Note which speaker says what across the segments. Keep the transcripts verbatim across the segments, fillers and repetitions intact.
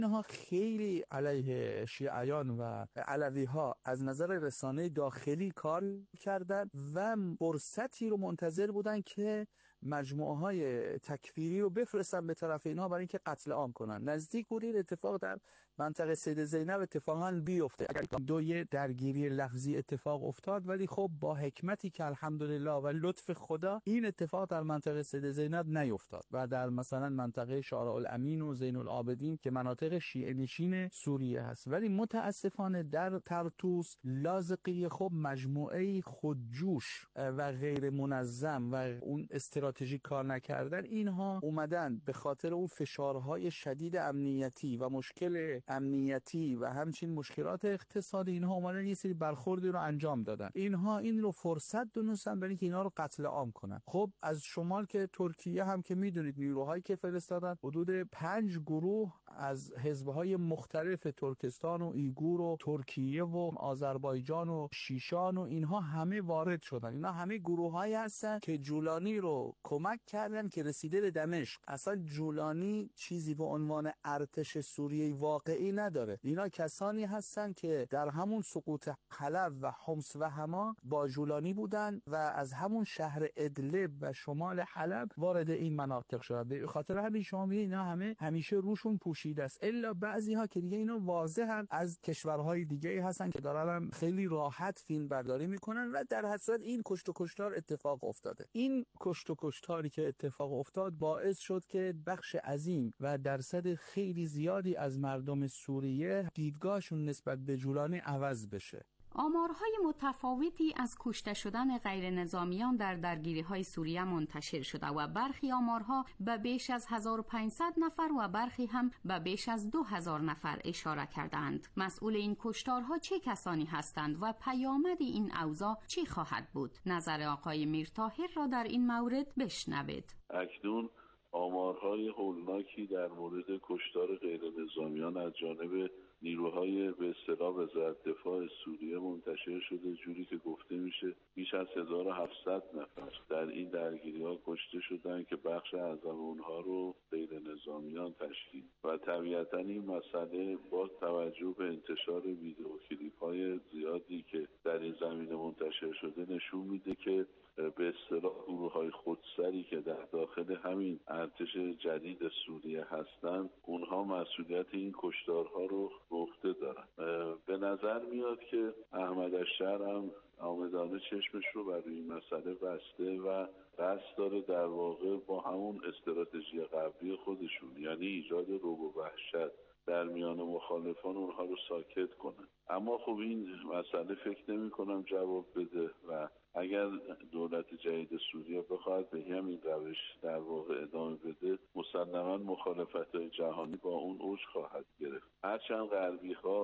Speaker 1: اینها خیلی علیه شیعیان و علوی ها از نظر رسانه داخلی کار کردن و فرصتی رو منتظر بودن که مجموعه های تکفیری رو بفرستن به طرف اینها برای اینکه قتل عام کنن. نزدیک بود این اتفاق در منطقه سید زینب اتفاقا بیفته، اگر دو یه درگیری لفظی اتفاق افتاد، ولی خب با حکمتی که الحمدلله و لطف خدا این اتفاق در منطقه سید زینب نیفتاد و در مثلا منطقه شارع الامین و زین العابدین که مناطق شیعه نشین سوریه هست. ولی متاسفانه در طرطوس، لاذقیه خب مجموعه خودجوش و غیر منظم و اون استراتژی کار نکردن، اینها اومدن به خاطر اون فشارهای شدید امنیتی و مشکل امنیتی و همچنین مشکلات اقتصادی، اینها اومدن یه سری برخوردی رو انجام دادن. اینها این رو فرصت دونستن برای اینکه اینا رو قتل عام کنن. خب از شمال که ترکیه هم که میدونید نیروهایی که فرستادن، حدود پنج گروه از حزب‌های مختلف ترکستان و ایگور و ترکیه و آذربایجان و شیشان و اینها همه وارد شدن. اینا همه گروه‌هایی هستن که جولانی رو کمک کردن که رسیده به دمشق. اصلا جولانی چیزی به عنوان ارتش سوریه واقعی نداره. اینا کسانی هستن که در همون سقوط حلب و حمص و حما با جولانی بودن و از همون شهر ادلب و شمال حلب وارد این مناطق شدن. به خاطر همین شما می‌بینید اینا همه همیشه روشون پوشیده است، الا بعضی‌ها که دیگه اینو واضحاً از کشورهای دیگه هستن که دارن خیلی راحت فیلم برداری میکنن و در حقیقت این کشت و کشتار اتفاق افتاده. این کشت و کشتاری که اتفاق افتاد باعث شد که بخش عظیم و درصد خیلی زیادی از مردم سوریه دیدگاهشون نسبت به جولانی عوض بشه.
Speaker 2: آمارهای متفاوتی از کشته شدن غیر نظامیان در درگیری‌های سوریه منتشر شده و برخی آمارها به بیش از هزار و پانصد نفر و برخی هم به بیش از دو هزار نفر اشاره کردند. مسئول این کشتارها چه کسانی هستند و پیامد این اوضاع چی خواهد بود؟ نظر آقای میرطاهر را در این مورد بشنوید.
Speaker 3: اکنون آمارهای هولناکی در مورد کشتار غیر نظامیان از جانب نیروهای به اصطلاح وزارت دفاع سوریه منتشر شده، جوری که گفته میشه بیش از هزار و هفتصد نفر در این درگیری‌ها کشته شدن که بخش اعظم اونها رو غیر نظامیان تشکیل. و طبیعتاً این مسئله با توجه به انتشار ویدیو کلیپ‌های زیادی که در این زمینه منتشر شده نشون میده که به اصطلاح گروه‌های خودسری که در داخل همین ارتش جدید سوریه هستند، اونها مسئولیت این کشتارها رو به عهده دارن. به نظر میاد که احمد الشر هم آمدانه چشمش رو بر این مسئله بسته و قصد داره در واقع با همون استراتژی قبلی خودشون، یعنی ایجاد رعب و وحشت در میان مخالفان، اونها رو ساکت کنن. اما خب این مسئله فکر نمی کنم جواب بده و اگر دولت جدید سوریه بخواهد به همین روش در واقع ادامه بده، مسلماً مخالفت‌های جهانی با اون اوج خواهد گرفت. هرچند غربی‌ها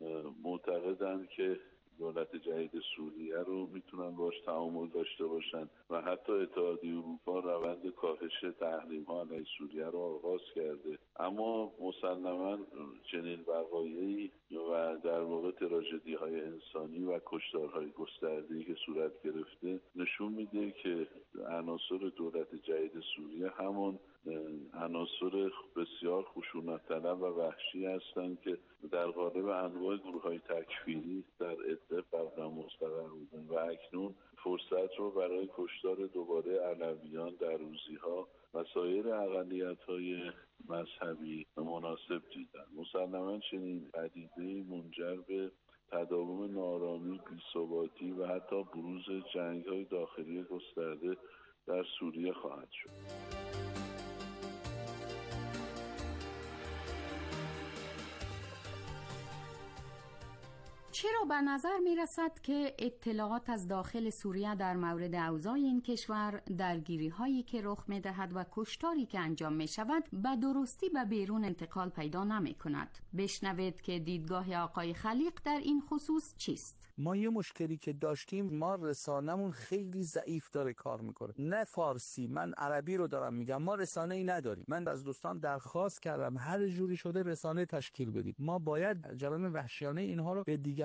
Speaker 3: معتقدند که دولت جدید سوریه رو میتونن باش تعامل داشته باشن و حتی اتحادیه اروپا روند کاهش تحریم‌ها علیه سوریه رو آغاز کرده، اما مسلماً چنین وقایعی و در واقع تراژدی‌های انسانی و کشتارهای گسترده‌ای که صورت گرفته نشون میده که عناصر دولت جدید سوریه همون عناصر بسیار خشونت‌طلب و وحشی هستند که در قالب انواع گروه‌های تکفیری در ادلب قبلا مستقر بودند و اکنون فرصت رو برای کشتار دوباره علویان، دروزی‌ها و سایر اقلیت‌های مذهبی مناسب دیدن. مسلماً چنین پدیده‌ای منجر به تداوم ناآرامی، بی‌ثباتی و حتی بروز جنگ‌های داخلی گسترده در سوریه خواهد شد.
Speaker 2: چرا به نظر می رسد که اطلاعات از داخل سوریه در مورد اوضاع این کشور، درگیری هایی که رخ می دهد و کشتاری که انجام می شود به درستی به بیرون انتقال پیدا نمی کند؟ بشنوید که دیدگاه آقای خلیق در این خصوص چیست؟
Speaker 1: ما یه مشکلی که داشتیم، ما رسانمون خیلی ضعیف داره کار میکنه. نه فارسی، من عربی رو دارم میگم، ما رسانه ای نداریم. من از دوستان درخواست کردم هر جوری شده رسانه تشکیل بدید. ما باید جریان وحشیانه اینها رو به دیگر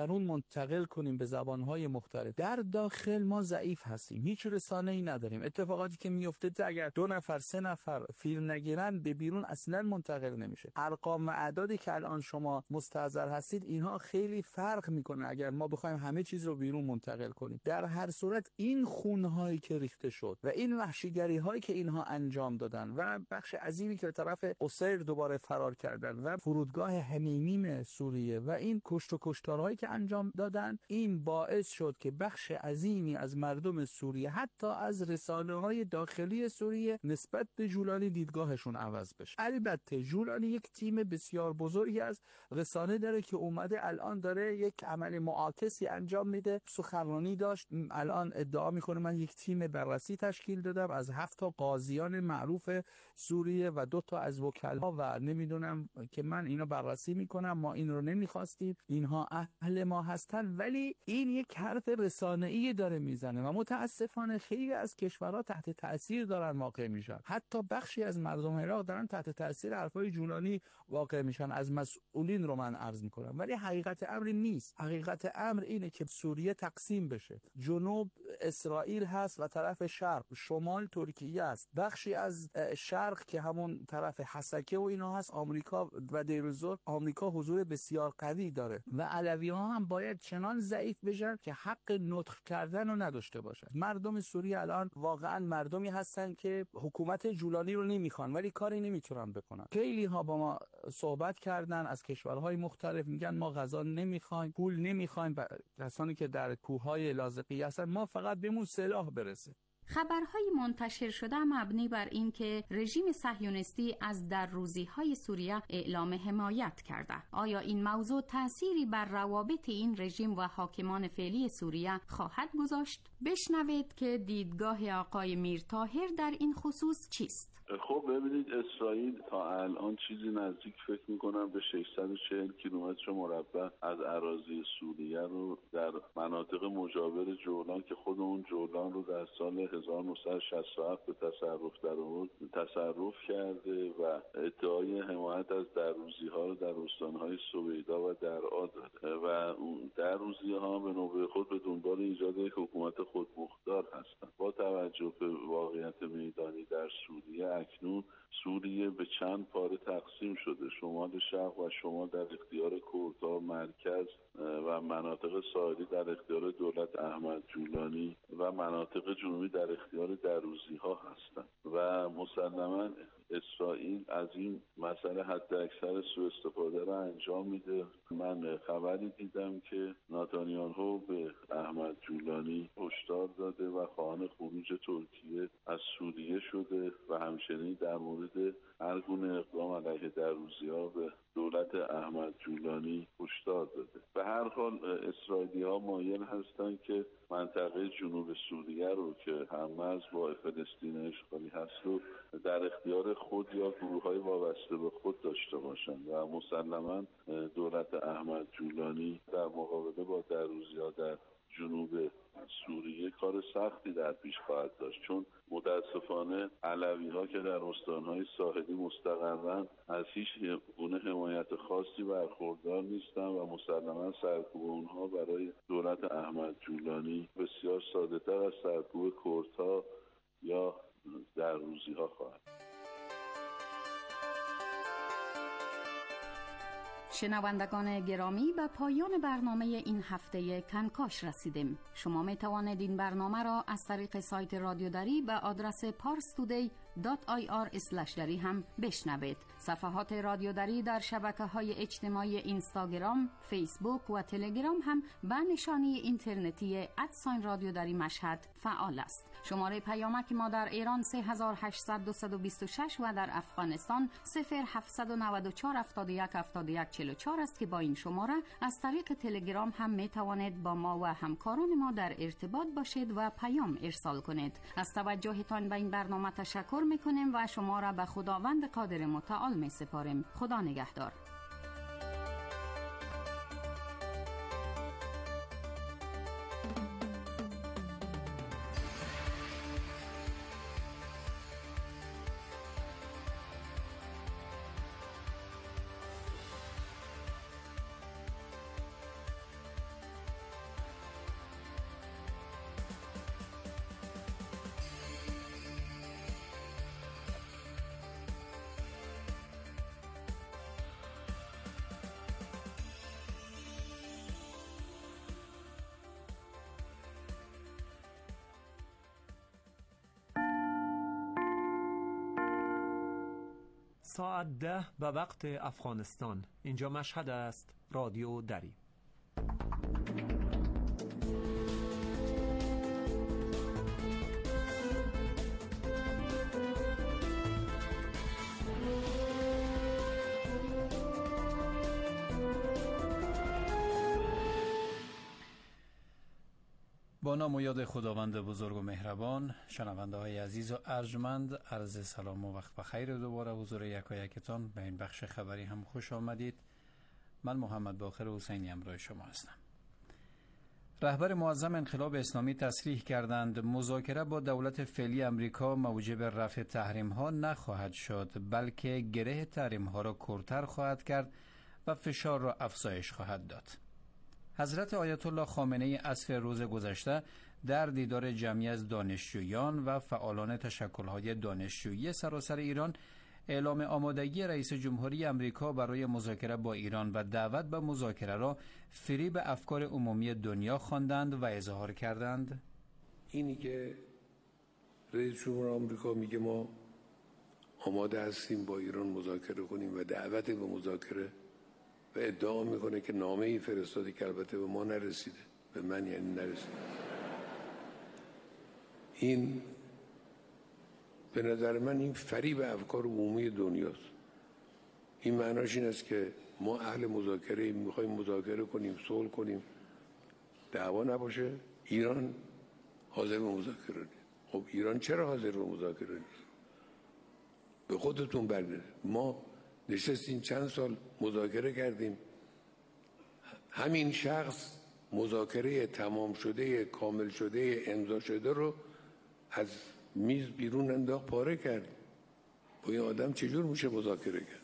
Speaker 1: درون منتقل کنیم به زبانهای مختلف. در داخل ما ضعیف هستیم، هیچ رسانه‌ای نداریم. اتفاقاتی که میفته اگر دو نفر سه نفر فیلم نگیرن به بیرون اصلا منتقل نمیشه. ارقام و اعدادی که الان شما مستحضر هستید اینها خیلی فرق میکنه اگر ما بخوایم همه چیز رو بیرون منتقل کنیم. در هر صورت این خونهایی که ریخته شد و این وحشیگری هایی که اینها انجام دادن و بخش عظیمی که به طرف قصیر دوباره فرار کردن و فرودگاه حمیمیم سوریه و این کشت و کشتارهایی که انجام دادن، این باعث شد که بخش عظیمی از مردم سوریه حتی از رسانه‌های داخلی سوریه نسبت به جولانی دیدگاهشون عوض بشه. البته جولانی یک تیم بسیار بزرگی از رسانه داره که اومده الان داره یک عمل معاکسی انجام میده. سخنرانی داشت، الان ادعا میکنه من یک تیم بررسی تشکیل دادم از هفت تا قاضیان معروف سوریه و دو تا از وکلا و نمیدونم که من اینا بررسی میکنم، ما این رو نمیخواستیم، اینها اهل ما هستن. ولی این یک حرف رسانه‌ای داره میزنه و متاسفانه خیلی از کشورها تحت تاثیر دارن واقع میشن. حتی بخشی از مردم عراق دارن تحت تاثیر حرفای جولانی واقع میشن. از مسئولین رو من عرض میکنم. ولی حقیقت امر نیست. حقیقت امر اینه که سوریه تقسیم بشه. جنوب اسرائیل هست و طرف شرق شمال ترکیه است. بخشی از شرق که همون طرف حسکه و اینا هست آمریکا و دیرزور. آمریکا حضور بسیار قوی داره و علوی ها هم باید چنان ضعیف بشن که حق نطق کردن رو نداشته باشن. مردم سوریه الان واقعا مردمی هستن که حکومت جولانی رو نمیخوان ولی کاری نمیتونن بکنن. خیلی ها با ما صحبت کردن از کشورهای مختلف، میگن ما غذا نمیخوایم، پول نمیخوایم. کسانی که در کوههای لاذقیه هستن ما فقط بهمون سلاح برسه.
Speaker 2: خبرهای منتشر شده مبنی بر این که رژیم صهیونیستی از درروزی‌های سوریه اعلام حمایت کرده. آیا این موضوع تأثیری بر روابط این رژیم و حاکمان فعلی سوریه خواهد گذاشت؟ بشنوید که دیدگاه آقای میرطاهر در این خصوص چیست؟
Speaker 3: خب ببینید، اسرائیل تا الان چیزی نزدیک فکر میکنم به ششصد و چهل کیلومتر مربع از اراضی سوریه رو در مناطق مجاور جولان که خود اون جولان رو در سال هزار و نهصد و شصت و هفت به تصرف در آورد تصرف کرده و ادعای حمایت از درروزی ها رو در استانهای سویدا و درعا داره و اون درروزی ها به نوبه خود به دنبال ایجاد یک حکومت خودمختار هستند. با توجه به واقعیت میدانی در سوریه اکنون سوریه به چند پاره تقسیم شده. شمال شرق و شمال در اختیار کردها، مرکز و مناطق ساحلی در اختیار دولت احمد جولانی و مناطق جنوبی در اختیار دروزی ها هستند و مسلماً اسرائیل از این مسئله حد اکثر سوء استفاده را انجام میده. من خبری دیدم که نتانیاهو به احمد جولانی هشدار داده و خواهان خروج ترکیه از سوریه شده و همچنین در مورد هر گونه اقدام علیه دروزی‌ها به دولت احمد جولانی هشدار داده. به هر حال اسرائیلی ها مایل هستند که منطقه جنوب سوریه رو که هم‌مرز با فلسطین اشغالی هست رو در اختیار خود یا گروه‌های وابسته به خود داشته باشند و مسلماً دولت احمد جولانی در مقابله با دروزی‌ها در جنوب سوریه کار سختی در پیش خواهد داشت، چون متاسفانه علوی ها که در استانهای ساحلی مستقرن از هیچ گونه حمایت خاصی برخوردار نیستن و مسلما سرکوب اونها برای دولت احمد جولانی بسیار ساده تر از سرکوب کردها یا دروزی ها خواهد.
Speaker 2: شنوندگان گرامی، به پایان برنامه این هفته کنکاش رسیدیم. شما می توانید این برنامه را از طریق سایت رادیو دری به آدرس پارس تودی دات آی آر اسلش دری هم بشنوید. صفحات رادیو دری در شبکه‌های اجتماعی اینستاگرام، فیسبوک و تلگرام هم به نشانی اینترنتی ادساین رادیو دری مشهد فعال است. شماره پیامک ما در ایران سه هزار و هشتصد و بیست و شش و در افغانستان صفر هفتصد و نود و چهار هفتاد و یک هفتاد و یک چهل و چهار است که با این شماره از طریق تلگرام هم می توانید با ما و همکاران ما در ارتباط باشید و پیام ارسال کنید. از توجهتان به این برنامه تشکر میکنیم و شما را به خداوند قادر متعال می سپاریم. خدا نگهدار.
Speaker 4: ساعت ده به وقت افغانستان. اینجا مشهد است. رادیو دری.
Speaker 5: با نام و یاد خداوند بزرگ و مهربان، شنونده های عزیز و ارجمند، عرض سلام و وقت بخیر دوباره حضور یکایکتان به این بخش خبری هم خوش آمدید. من محمد باقر حسینی همراه شما هستم. رهبر معظم انقلاب اسلامی تصریح کردند مذاکره با دولت فعلی امریکا موجب رفع تحریم ها نخواهد شد، بلکه گره تحریم ها را کورتر خواهد کرد و فشار را افزایش خواهد داد. حضرت آیت الله خامنه‌ای عصر روز گذشته در دیدار جمعی از دانشجویان و فعالان تشکل‌های دانشجویی سراسر ایران اعلام آمادگی رئیس جمهوری امریکا برای مذاکره با ایران و دعوت به مذاکره را فریب افکار عمومی دنیا خواندند و اظهار کردند
Speaker 6: اینی که رئیس جمهور آمریکا میگه ما آماده هستیم با ایران مذاکره کنیم و دعوت به مذاکره و ادعا میکنه که نامه ای فرستاده که البته به ما نرسیده، به من یعنی نرسیده. این به نظر من این فریب افکار عمومی دنیاست. این معناش این است که ما اهل مذاکره میخوایم مذاکره کنیم، صلح کنیم، دعوا نباشه. ایران حاضر به مذاکره نیست. خب ایران چرا حاضر به مذاکره نیست؟ به خودتون برگردید. ما نشستیم چند سال مذاکره کردیم، همین شخص مذاکره تمام شده، کامل شده، امضا شده رو از میز بیرون انداخت، پاره کرد. با این آدم چجور میشه مذاکره کرد؟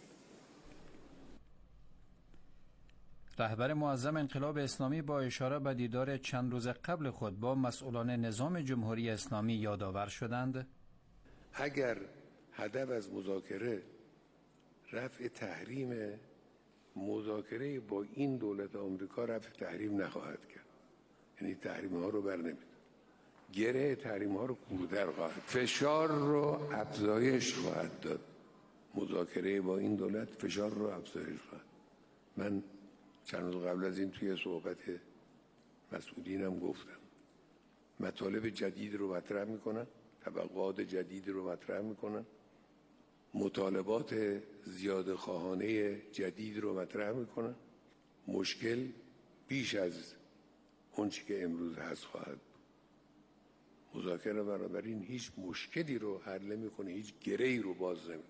Speaker 5: رهبر معظم انقلاب اسلامی با اشاره به دیدار چند روز قبل خود با مسئولان نظام جمهوری اسلامی یادآور شدند
Speaker 6: اگر هدف از مذاکره رفع تحریم، مذاکره با این دولت آمریکا رفع تحریم نخواهد کرد. یعنی تحریم ها رو بر نمی‌داره، گره تحریم ها رو کورتر خواهد، فشار رو افزایش خواهد داد. مذاکره با این دولت فشار رو افزایش خواهد. من چند روز قبل از این توی صحبت مسئولینم گفتم مطالب جدید رو مطرح میکنن، طبقات جدید رو مطرح میکنن، مطالبات زیاده خواهانه جدید رو مطرح میکنن. مشکل بیش از اون چی که امروز هست خواهد. مذاکره بنابراین هیچ مشکلی رو حل نمیکنه، هیچ گره‌ای رو باز نمیکنه.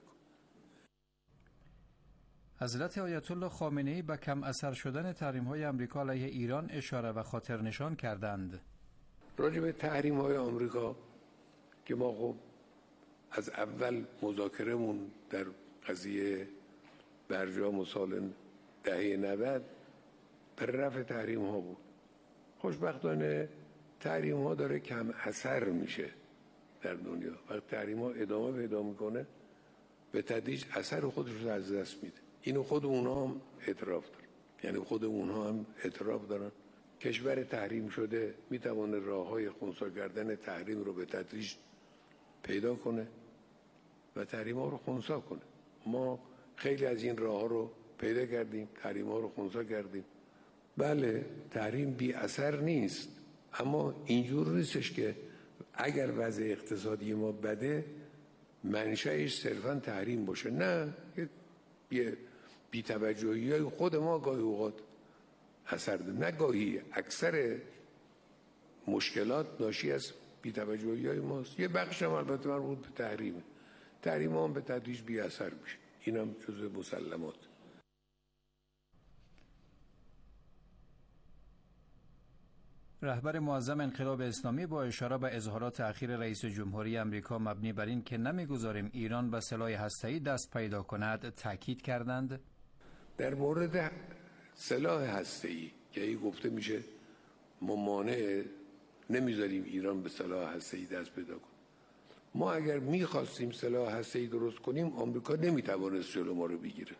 Speaker 5: حضرت آیت الله خامنه‌ای به کم اثر شدن تحریم‌های آمریکا علیه ایران اشاره و خاطر نشان کردند.
Speaker 6: راجع به تحریم‌های آمریکا که ما خب از اول مذاکرهمون در قضیه برجام سال دهه نود بر رفع تحریم ها بود. خوشبختانه تحریم ها داره کم اثر میشه در دنیا. وقتی تحریم ها ادامه پیدا میکنه به تدریج اثر خودش رو از دست میده. اینو خود اونها هم اعتراف دارن، یعنی خود اونها هم اعتراف دارن. کشور تحریم شده میتونه راه های خنثی کردن تحریم رو به تدریج پیدا کنه و تحریم ها رو خنثی کنه. ما خیلی از این راه ها رو پیدا کردیم، تحریم ها رو خنثی کردیم. بله تحریم بی اثر نیست، اما اینجور نیستش که اگر وضع اقتصادی ما بده منشأش صرفا تحریم باشه. نه، یه بی توجهی های خود ما گاهی اوقات اثر ده. نه گاهی، اکثر مشکلات ناشی از بی توجهی های ماست. یه بخش هم البته مربوط به تحریمه. تحریم هم به تدریج بی اثر میشه. این هم جزء مسلمات.
Speaker 5: رهبر معظم انقلاب اسلامی با اشاره به اظهارات اخیر رئیس جمهوری امریکا مبنی بر این که نمیگذاریم ایران به سلاح هسته‌ای دست پیدا کند تاکید کردند.
Speaker 6: در مورد سلاح هسته‌ای که ای گفته میشه ما مانع نمیذاریم ایران به سلاح هسته‌ای دست پیدا کنه. ما اگر میخواستیم سلاح هسته‌ای درست کنیم آمریکا نمیتوانست جلو ما رو بگیره.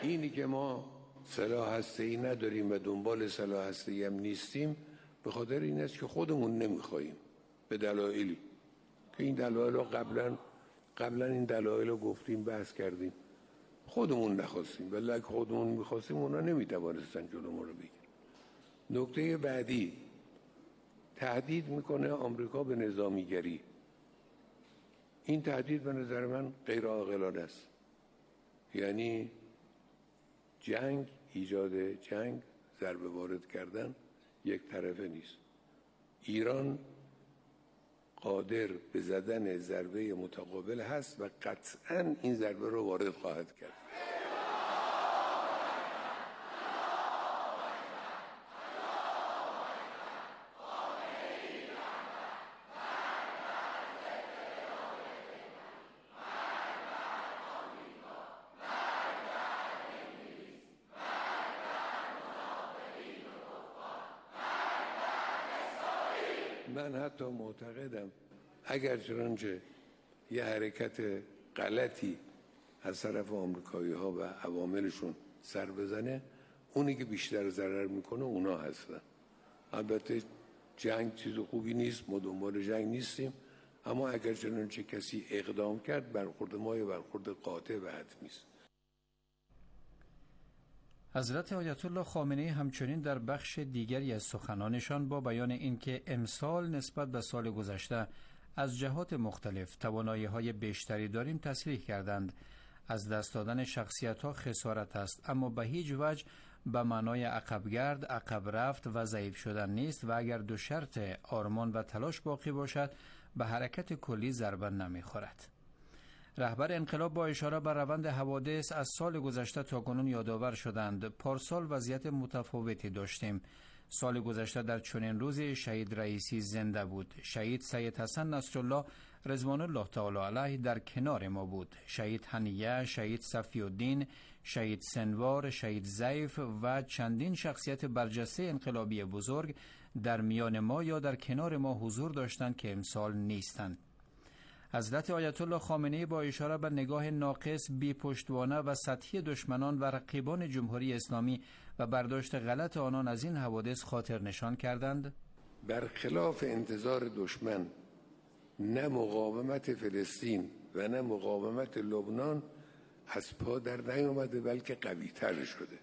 Speaker 6: اینی که ما سلاح هسته‌ای نداریم و دنبال سلاح هسته‌ای هم نیستیم به خاطر این است که خودمون نمیخوایم، به دلایلی که این دلایل رو قبلا قبلا این دلایل رو گفتیم، بحث کردیم، خودمون نخواستیم، ولی اگه خودمون میخواستیم اونا نمیتوانستن جلو ما رو بگیرن. نکته بعدی، تهدید میکنه آمریکا به نظامیگری. این تهدید به نظر من غیر عاقلانه است. یعنی جنگ، ایجاد جنگ، ضربه وارد کردن یک طرفه نیست. ایران قادر به زدن ضربه متقابل هست و قطعاً این ضربه رو وارد خواهد کرد. من حتی معتقدم اگر چنانچه یه حرکت غلطی از طرف آمریکایی ها و عواملشون سر بزنه، اونی که بیشتر ضرر میکنه اونا هستن. البته جنگ چیز خوبی نیست، ما دنبال جنگ نیستیم، اما اگر چنانچه کسی اقدام کرد برخورد ما یه برخورد قاطع و حتمی است.
Speaker 5: حضرت آیت الله خامنه‌ای همچنین در بخش دیگری از سخنانشان با بیان اینکه امسال نسبت به سال گذشته از جهات مختلف توانایی‌های بیشتری داریم تصریح کردند. از دست دادن شخصیت‌ها خسارت است، اما به هیچ وجه به معنای عقبگرد، عقب رفت و ضعیف شدن نیست و اگر دو شرط آرمان و تلاش باقی باشد به حرکت کلی ضربه نمی‌خورد. رهبر انقلاب با اشاره به روند حوادث از سال گذشته تا کنون یادآور شدند. پارسال وضعیت متفاوتی داشتیم. سال گذشته در چنین روزی شهید رئیسی زنده بود. شهید سید حسن نصرالله رضوان الله تعالی علیه در کنار ما بود. شهید حنیه، شهید صفی الدین، شهید سنوار، شهید ضیف و چندین شخصیت برجسته انقلابی بزرگ در میان ما یا در کنار ما حضور داشتند که امسال نیستند. حضرت آیت الله خامنه‌ای با اشاره به نگاه ناقص، بی پشتوانه و سطحی دشمنان و رقیبان جمهوری اسلامی و برداشت غلط آنان از این حوادث خاطر نشان کردند.
Speaker 6: برخلاف انتظار دشمن، نه مقاومت فلسطین و نه مقاومت لبنان از پا در نیامده، بلکه قوی تر شده.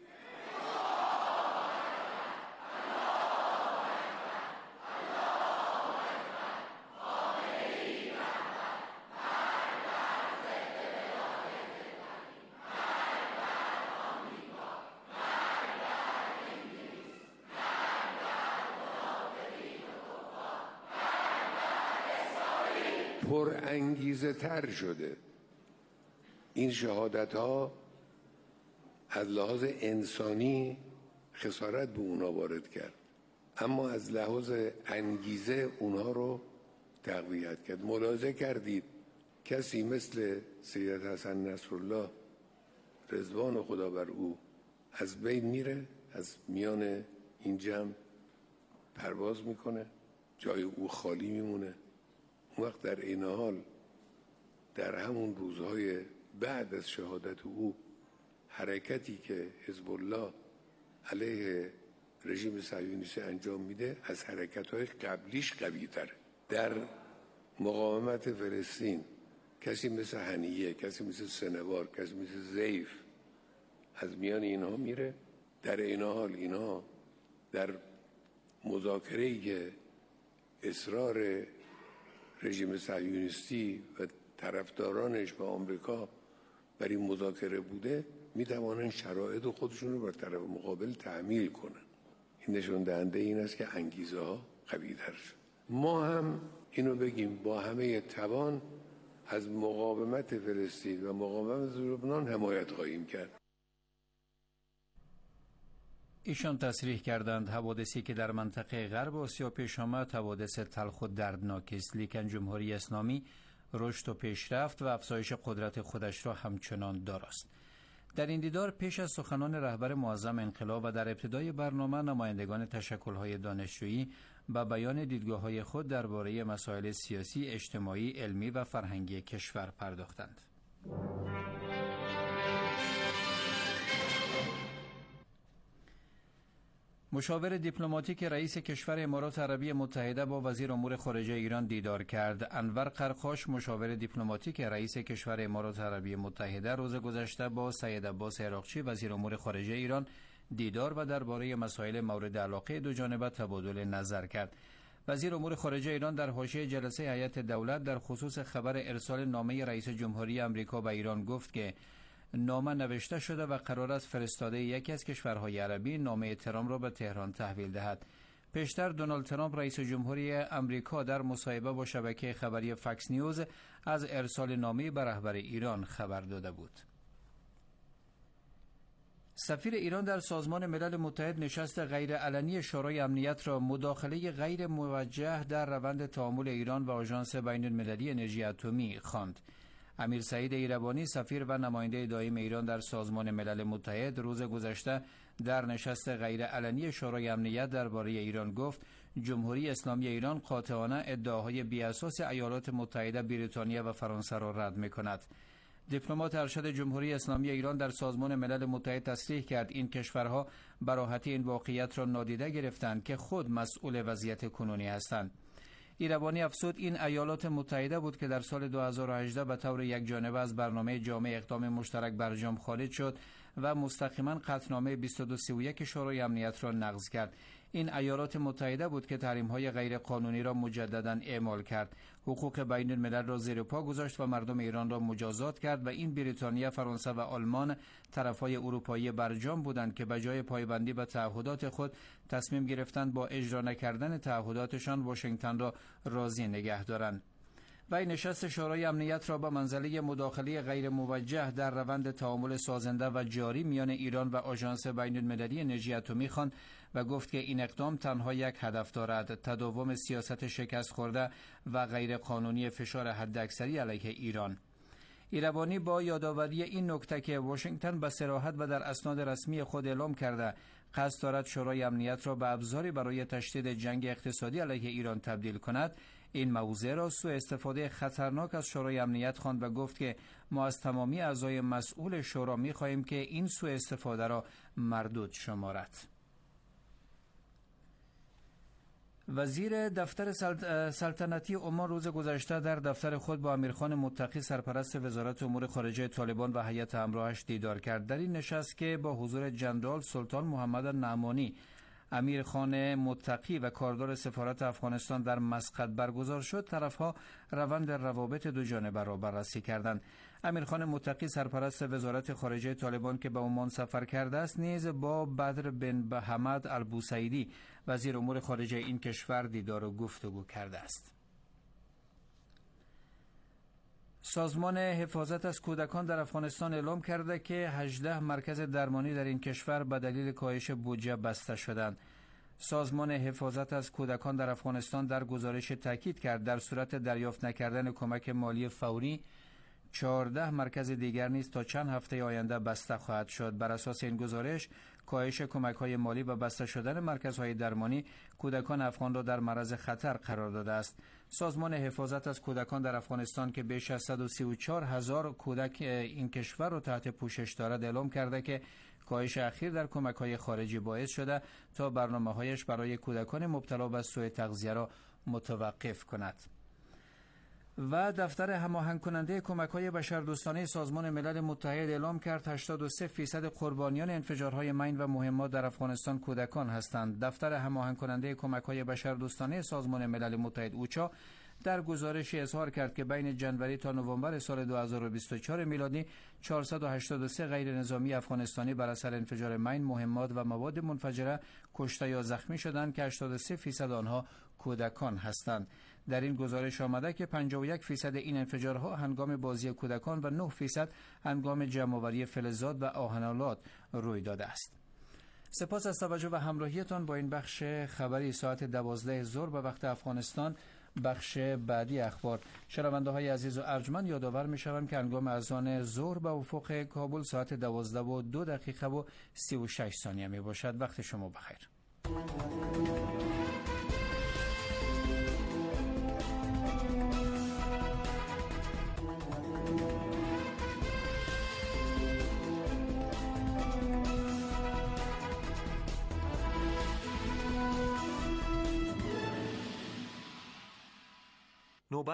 Speaker 6: پر انگیزه تر شده. این شهادت ها از لحاظ انسانی خسارت به اونا وارد کرد، اما از لحاظ انگیزه اونها رو تقویت کرد. ملاحظه کردید کسی مثل سید حسن نصرالله رضوان خدا بر او از بین میره، از میان این جمع پرواز میکنه، جای او خالی میمونه. اون وقت در این حال در همون روزهای بعد از شهادت او حرکتی که حزب الله علیه رژیم صهیونیستی انجام میده از حرکت‌های قبلیش قوی‌تره. در مقاومت فلسطین کسی مثل حنیه، کسی مثل سنوار، کسی مثل ضیف از میان اینها میره. در این حال اینها در مذاکره‌ای که اصرار رژیم صهیونیستی و طرفدارانش با آمریکا بر این مذاکره بوده، میتوانند شرایط خودشون رو بر طرف مقابل تحمیل کنن. این نشون دهنده این است که انگیزه ها قوی‌تر شد. ما هم اینو بگیم با همه توان از مقاومت فلسطین و مقاومت لبنان حمایت خواهیم کرد.
Speaker 5: ایشان تصریح کردند حوادثی که در منطقه غرب آسیا پیش آمد حوادث تلخ و دردناک است، لیکن جمهوری اسلامی رشد و پیشرفت و افزایش قدرت خودش را همچنان داراست. در این دیدار پیش از سخنان رهبر معظم انقلاب و در ابتدای برنامه نمایندگان تشکل‌های دانشجویی به بیان دیدگاه‌های خود درباره مسائل سیاسی، اجتماعی، علمی و فرهنگی کشور پرداختند. مشاور دیپلماتیک رئیس کشور امارات عربی متحده با وزیر امور خارجه ایران دیدار کرد. انور قرخاش، مشاور دیپلماتیک رئیس کشور امارات عربی متحده، روز گذشته با سید عباس عراقچی وزیر امور خارجه ایران دیدار و درباره مسائل مورد علاقه دو جانبه تبادل نظر کرد. وزیر امور خارجه ایران در حاشیه جلسه هیئت دولت در خصوص خبر ارسال نامه رئیس جمهوری آمریکا به ایران گفت که نامه نوشته شده و قرار است فرستاده یکی از کشورهای عربی نامه ترامپ را به تهران تحویل دهد. پیشتر دونالد ترامپ رئیس جمهوری آمریکا در مصاحبه با شبکه خبری فاکس نیوز از ارسال نامه به رهبر ایران خبر داده بود. سفیر ایران در سازمان ملل متحد نشست غیرعلنی شورای امنیت را مداخله غیر موجه در روند تعامل ایران و آژانس بین المللی انرژی اتمی خواند. امیر سعید ایربانی، سفیر و نماینده دائم ایران در سازمان ملل متحد، روز گذشته در نشست غیرعلنی شورای امنیت درباره ایران گفت جمهوری اسلامی ایران قاطعانه ادعاهای بی‌اساس ایالات متحده، بریتانیا و فرانسه را رد می‌کند. دیپلمات ارشد جمهوری اسلامی ایران در سازمان ملل متحد تصریح کرد این کشورها به راحتی این واقعیت را نادیده گرفتند که خود مسئول وضعیت کنونی هستند. ایربانی افزود این ایالات متحده بود که در سال دو هزار و هجده به طور یک جانبه از برنامه جامع اقدام مشترک برجام خارج شد و مستقیما قطعنامه بیست و دو سی و یک شورای امنیت را نقض کرد. این ایالات متحده بود که تحریم‌های غیر قانونی را مجددا اعمال کرد، حقوق بین الملل را زیر پا گذاشت و مردم ایران را مجازات کرد و این بریتانیا، فرانسه و آلمان طرفای اروپایی برجام بودند که به جای پایبندی به تعهدات خود تصمیم گرفتند با اجرا نکردن تعهداتشان واشنگتن را راضی نگه دارند. و این نشست شورای امنیت را با منزله مداخله غیر موجه در روند تعامل سازنده و جاری میان ایران و آژانس بین المللی انرژی اتمی خواند و گفت که این اقدام تنها یک هدف دارد: تداوم سیاست شکست خورده و غیر قانونی فشار حداکثری علیه ایران. ایربانی با یادآوری این نکته که واشنگتن به صراحت و در اسناد رسمی خود اعلام کرده قصد دارد شورای امنیت را به ابزاری برای تشدید جنگ اقتصادی علیه ایران تبدیل کند، این موضوع را سوء استفاده خطرناک از شورای امنیت خواند و گفت که ما از تمامی اعضای مسئول شورا می‌خواهیم که این سوء استفاده را مردود شمارد. وزیر دفتر سلطنتی عمان روز گذشته در دفتر خود با امیرخان متقی، سرپرست وزارت امور خارجه طالبان و هیئت همراهش دیدار کرد. در این نشست که با حضور جنرال سلطان محمد نعمانی، امیرخان متقی و کاردار سفارت افغانستان در مسقط برگزار شد، طرفها روند روابط دو جانبه را بررسی کردند. امیرخان متقی، سرپرست وزارت خارجه طالبان که به عمان سفر کرده است، نیز با بدر بن حمد البوسیدی، وزیر امور خارجه این کشور، دیدار و گفتگو کرده است. سازمان حفاظت از کودکان در افغانستان اعلام کرده که هجده مرکز درمانی در این کشور به دلیل کاهش بودجه بسته شدند. سازمان حفاظت از کودکان در افغانستان در گزارش تاکید کرد در صورت دریافت نکردن کمک مالی فوری، چهارده مرکز دیگر نیز تا چند هفته آینده بسته خواهد شد. بر اساس این گزارش، کاهش کمک‌های مالی و بسته شدن مرکزهای درمانی کودکان افغان را در معرض خطر قرار داده است. سازمان حفاظت از کودکان در افغانستان که بیش از صد و سی و چهار هزار کودک این کشور را تحت پوشش دارد، اعلام کرده که کاهش اخیر در کمک‌های خارجی باعث شده تا برنامه‌هایش برای کودکان مبتلا به سوء تغذیه را متوقف کند. و دفتر هماهنگ کننده کمک‌های بشردوستانه سازمان ملل متحد اعلام کرد هشتاد و سه فیصد قربانیان انفجارهای مین و مهمات در افغانستان کودکان هستند. دفتر هماهنگ کننده کمک‌های بشردوستانه سازمان ملل متحد اوچا در گزارشی اظهار کرد که بین جنوری تا نوامبر سال دو هزار و بیست و چهار میلادی چهارصد و هشتاد و سه غیر نظامی افغانستانی بر اثر انفجار مین، مهمات و مواد منفجره کشته یا زخمی شدند که هشتاد و سه فیصد آنها کودکان هستند. در این گزارش آمده که پنجاه و یک فیصد این انفجارها هنگام بازی کودکان و نه فیصد هنگام جمع‌آوری فلزات و آهن‌آلات روی داده است. سپاس از توجه و همراهیتان با این بخش خبری ساعت دوازده ظهر به وقت افغانستان. بخش بعدی اخبار. شنونده های عزیز و ارجمند، یادآور می شوم که هنگام اذان ظهر به افق کابل ساعت دوازده و دو دقیقه و سی و شش ثانیه می باشد. وقت شما بخیر.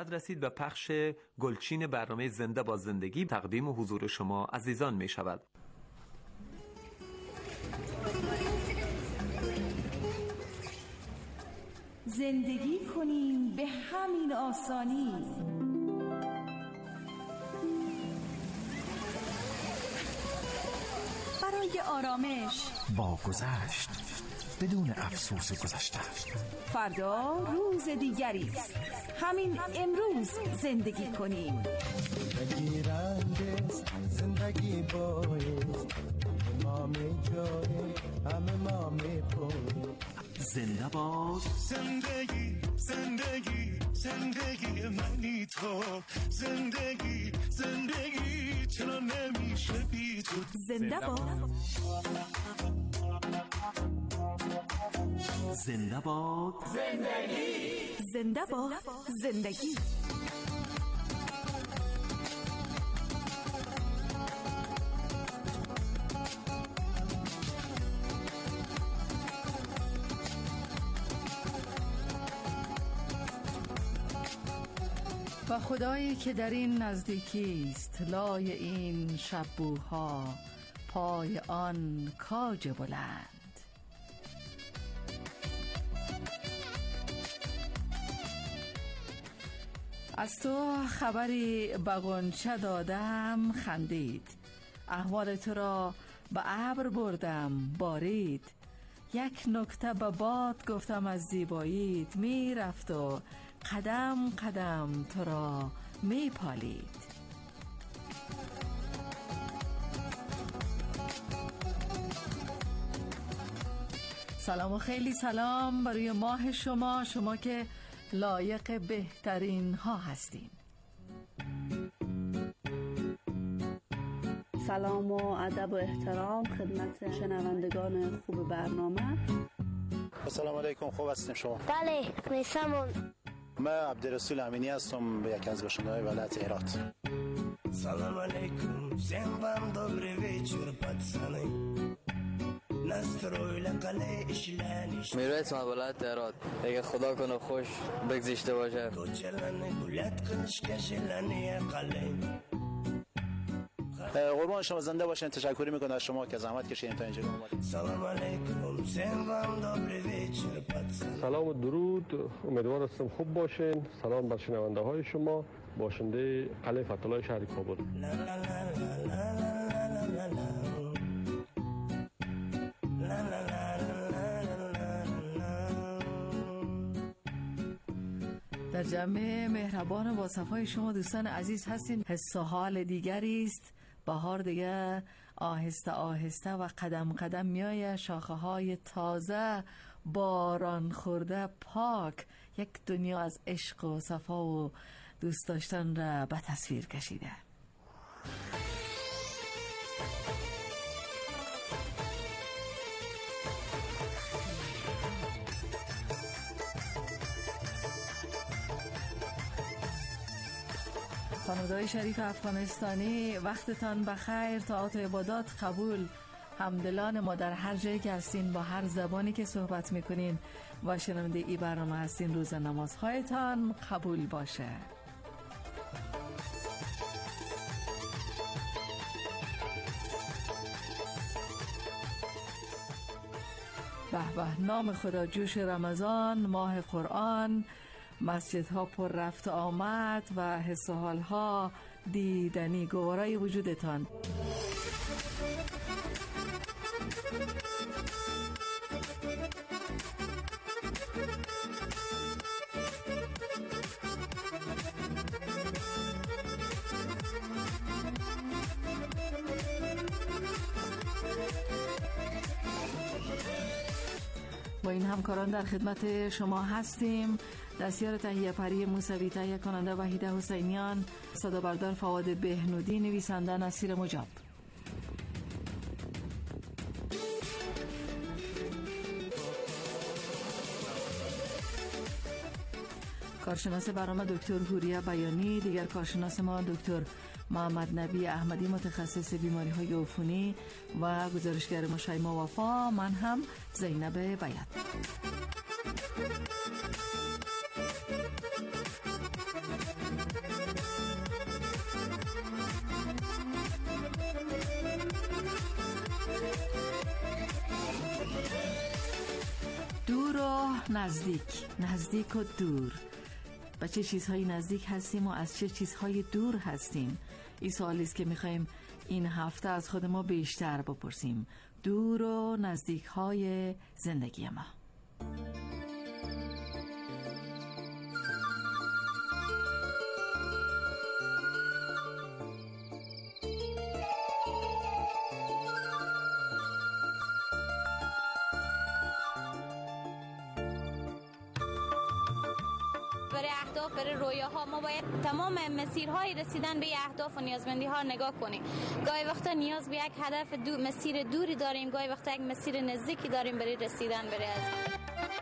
Speaker 4: نوبت رسید به پخش گلچین برنامه زنده با زندگی. تقدیم حضور شما عزیزان می شود.
Speaker 7: زندگی کنیم به همین آسانی، برای آرامش
Speaker 8: با گذشت بدون افسوس گذشته.
Speaker 7: فردا روز دیگری است، همین امروز زندگی کنیم.
Speaker 9: زندگی رنگ است، زندگی بایست، ما می جایی همه ما می پویم.
Speaker 8: زنده باد
Speaker 9: زندگی، زندگی، زندگی منی تو. زندگی، زندگی چرا نمیشه بی تو.
Speaker 7: زنده باد،
Speaker 8: زنده باد
Speaker 7: زندگی، زنده باد زندگی.
Speaker 10: و خدایی که در این نزدیکی است، لای این شبوها، پای آن کاج بلند. از تو خبری به غنچه دادم، خندید. احوال تو را به ابر بردم، بارید. یک نکته به باد گفتم از زیباییت، می رفت و قدم قدم تو را می پالید. سلام و خیلی سلام برای ماه شما، شما که لایق بهترین ها هستین.
Speaker 11: سلام و ادب و احترام خدمت شنوندگان خوب برنامه.
Speaker 12: السلام علیکم، خوب هستیم شما؟
Speaker 13: بله، میسمون.
Speaker 12: من عبدالرسول امینی هستم، یک از باشنده‌های ولایت هرات.
Speaker 9: سلام علیکم، всем вам добрый вечер, пацаны.
Speaker 14: میرویس مبالات تهرات. اگه خدا کنه خوش بگذشته باشه.
Speaker 12: قربان شما، زنده باشین. تشکر میکنم از شما که زحمت کشیدین تا اینجا اومدید.
Speaker 9: سلام علیکم، всем вам добрый вечер, пацаны.
Speaker 15: سلام و درود، امیدوار هستم خوب باشین. سلام بر شنونده های شما، باشنده قلعه فتح‌الله شهر کابل.
Speaker 10: در جمع مهربان با صفای شما دوستان عزیز هستین. حس و حال دیگری است. بهار دیگه آهسته آهسته و قدم قدم میایه. شاخه های تازه، باران خورده، پاک. یک دنیا از عشق و صفا و دوست داشتن را به تصویر کشیده. خانواده‌های شریف افغانستانی، وقتتان بخیر. طاعات و عبادات قبول. همدلان ما در هر جایی که هستین، با هر زبانی که صحبت میکنین و شنونده ای برنامه هستین، روز نمازهایتان قبول باشه. به به، نام خدا، جوش رمضان، ماه قرآن، مسجدها پر رفت آمد و حس و حالها دیدنی. گوارای وجودتان. با این همکاران در خدمت شما هستیم. دستیار تهیه پری موسوی، تهیه کننده وحیده حسینیان، صدا بردار فواد بهنودی، نویسنده نصیر مجاب. کارشناس برنامه دکتر هوریه بیانی، دیگر کارشناس ما دکتر محمد نبی احمدی، متخصص بیماری های عفونی و گزارشگر ما شیما وفا. من هم زینب بیات. نزدیک، نزدیک و دور. با چه چیزهایی نزدیک هستیم و از چه چیزهای دور هستیم؟ این سوالی است که میخوایم این هفته از خود ما بیشتر بپرسیم. دور و نزدیک های زندگی ما.
Speaker 13: برای اهداف، برای رویاها ما باید تمام مسیرهای رسیدن به اهداف و نیازمندی‌ها نگاه کنیم. گاهی وقتا نیاز به یک هدف دو مسیر دوری داریم، گاهی وقتا یک مسیر نزدیکی داریم برای رسیدن برای از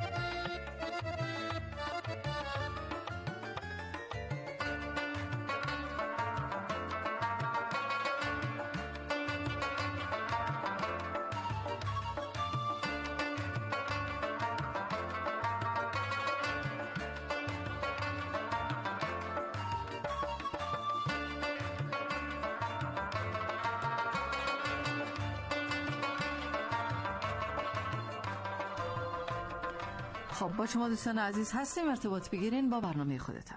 Speaker 10: خب با شما دوستان عزیز هستیم، ارتباط بگیرین با برنامه خودتان.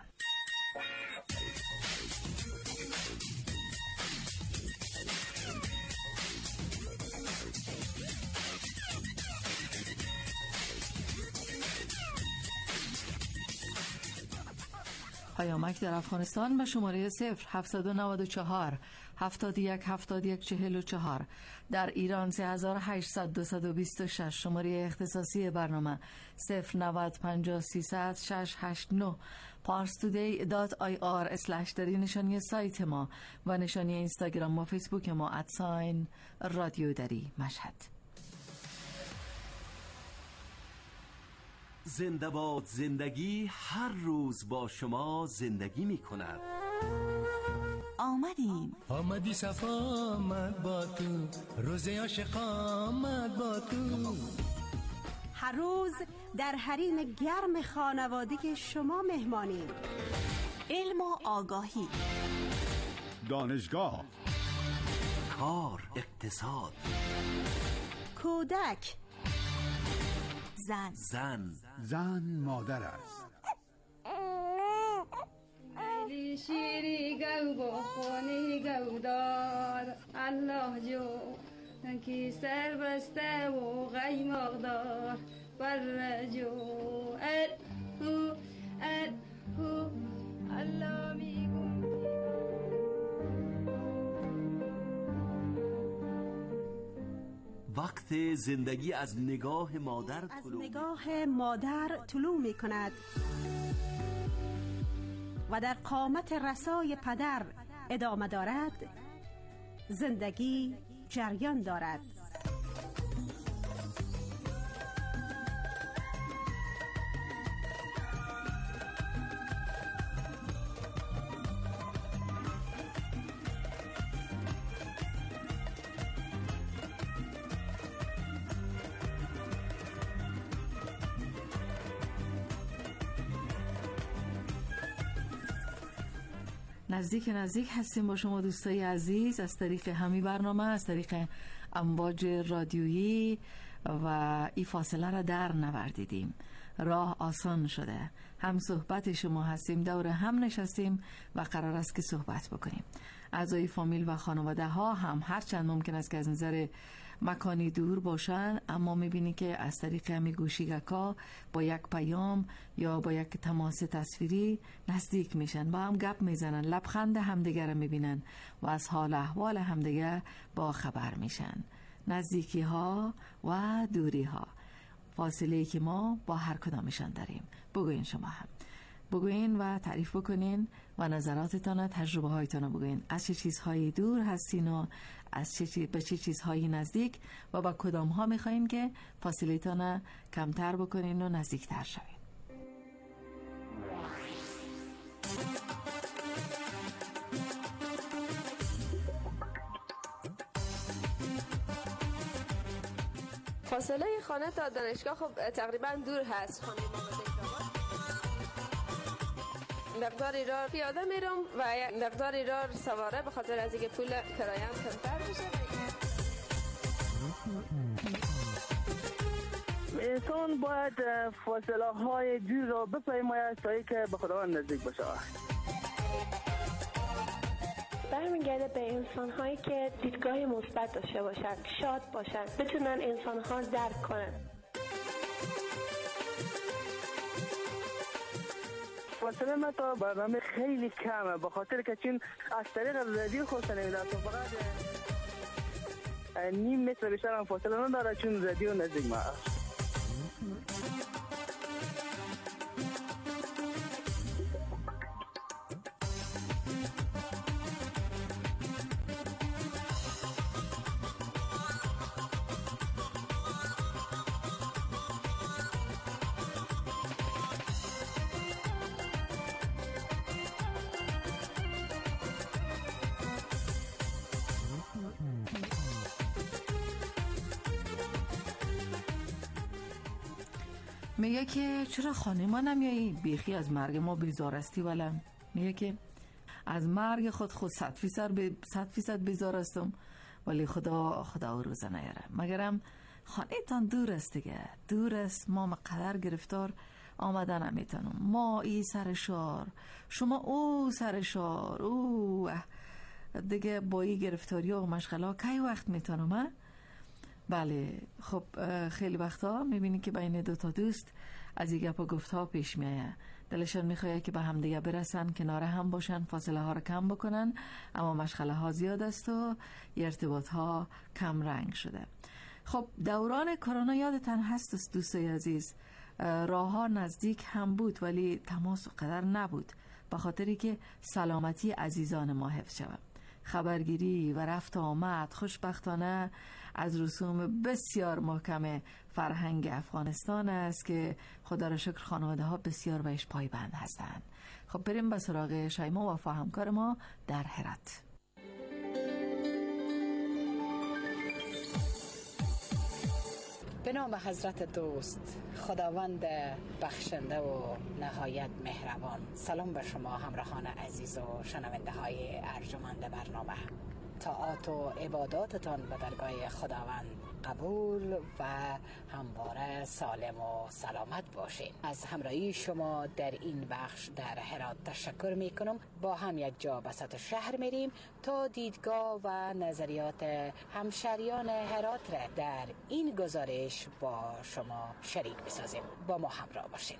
Speaker 10: پیامک در افغانستان به شماره صفر هفتصد و نود و چهار هفتاد و یک هفتاد و یک چهل و چهار. در ایران سه هزار و هشتصد دویست و بیست و شش. شماره اختصاصی برنامه صفر نود پنجاه سیصد شش هشت نه. پارس تودی دات آی آر اسلش داری نشانی سایت ما و نشانی اینستاگرام و فیسبوک ما ادساین رادیو دری مشهد.
Speaker 16: زنده باد زندگی، هر روز با شما زندگی می کند.
Speaker 7: آمدیم
Speaker 9: آمدی صفا آمد با تو، روز عاشق آمد با تو.
Speaker 17: هر روز در حریم گرم خانوادگی شما مهمانیم.
Speaker 7: علم و آگاهی،
Speaker 16: دانشگاه، کار، اقتصاد،
Speaker 17: کودک،
Speaker 7: زن
Speaker 16: زن
Speaker 18: زن مادر است.
Speaker 19: علی شیری گو بخونی گو دار الله جو کی سر بسته و غیماق دار بر جو ال هو ال هو الله میگم.
Speaker 16: وقت زندگی از نگاه مادر
Speaker 17: از
Speaker 16: طلوع
Speaker 17: نگاه مادر طلوع می کند و در قامت رسای پدر ادامه دارد. زندگی جریان دارد.
Speaker 10: نزدیک نزدیک هستیم با شما دوستای عزیز از طریق همین برنامه، از طریق امواج رادیویی و این فاصله را در نوردیدیم. راه آسان شده، هم صحبت شما هستیم، دور هم نشستیم و قرار است که صحبت بکنیم. اعضای فامیل و خانواده ها هم هرچند ممکن است که از نظر مکانی دور باشن، اما میبینی که از طریق همی گوشیگکا با یک پیام یا با یک تماس تصویری نزدیک میشن، با هم گپ میزنن، لبخند همدیگر رو میبینن و از حال احوال همدیگر با خبر میشن. نزدیکی ها و دوری ها، فاصله که ما با هر کدامشان داریم. بگوین شما هم بگوین و تعریف بکنین و نظراتتان، تجربه هایتان بگوین. از چه چیزهایی دور هستین و از چه چیز به چه چیزهایی نزدیک و با کدام ها میخواین که فاصله تان کمتر بکنین و نزدیکتر شوین.
Speaker 20: فاصله خانه تا دانشگاه خب تقریبا دور هست. خانه ما مقداری را پیاده میرم و مقداری را سواره، به خاطر از اینکه پول کرایم کمتر میشه.
Speaker 21: انسان باید فاصله های دور را بپیماید تا اینکه به خداوند نزدیک بشه.
Speaker 22: برمیگرده به انسان هایی که دیدگاه مثبت داشته باشند، شاد باشند، بتونن انسان ها درک کنن.
Speaker 21: فاصله ما تا برنامه خیلی کمه، به خاطر که چون از طریق رادیو خود نمیدونم فقط نیم متر بیشتر هم فاصله نداره چون رادیو نزدیک ما.
Speaker 10: میگه که چرا خانه ما نمیایی؟ بیخی از مرگ ما بیزار استی. ولم میگه که از مرگ خود خود صد فیصد به صد فیصد بیزار استم، ولی خدا خدا روزه نیاره. مگرم خانه تان دور است دیگه، دور است. ما مقدر گرفتار آمدن نمیتونم. ما ای سر شار، شما او سر شار، او دیگه با این گرفتاری و مشغله کی وقت میتونم؟ بله خب خیلی وقتا میبینی که بین دو تا دوست از این گپ و گفت ها پیش میایه، دلشون میخواه که به هم دیگه برسن، کنار هم باشن، فاصله ها رو کم بکنن، اما مشغله ها زیاد است و ارتباط ها کم رنگ شده. خب دوران کرونا یادتن هست است دوستای عزیز، راه ها نزدیک هم بود ولی تماس قدر نبود، به خاطری که سلامتی عزیزان ما حفظ شود. خبرگیری و رفت آمد خوشبختانه از رسوم بسیار محکم فرهنگ افغانستان است که خدا را شکر خانواده ها بسیار بهش پایبند هستند. خب بریم به سراغ شیما وفا همکار ما در هرات.
Speaker 23: به نام حضرت دوست، خداوند بخشنده و نهایت مهربان. سلام به شما همراهان عزیز و شنونده های ارجمند برنامه. طاعات و عباداتتان به درگاه خداوند قبول و همواره سالم و سلامت باشین. از همراهی شما در این بخش در هرات تشکر می کنم. با هم یک جا بسط شهر میریم تا دیدگاه و نظریات همشهریان هرات را در این گزارش با شما شریک بسازیم. با ما همراه باشین.